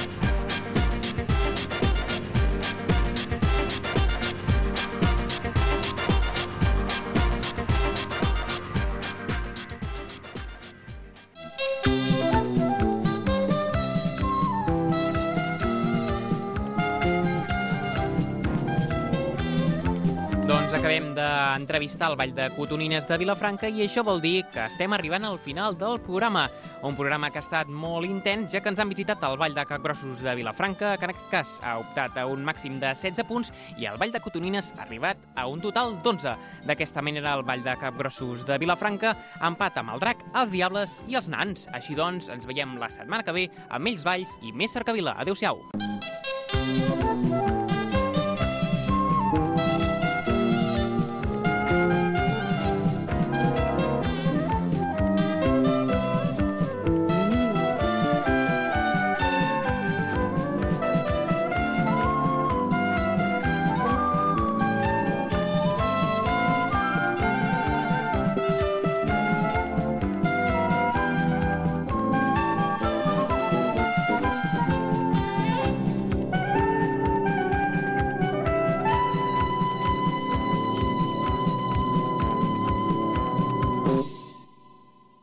A: Doncs acabem d'entrevistar el Ball de Cotonines de Vilafranca i això vol dir que estem arribant al final del programa. Un programa que ha estat molt intens, ja que ens han visitat el Ball de Capgrossos de Vilafranca, que en aquest cas ha optat a un màxim de 16 punts, i el Ball de Cotonines ha arribat a un total d'11. D'aquesta manera, el Ball de Capgrossos de Vilafranca empat amb el Drac, els Diables i els Nans. Així doncs, ens veiem la setmana que ve amb ells balls i més cercavila. Adéu-siau.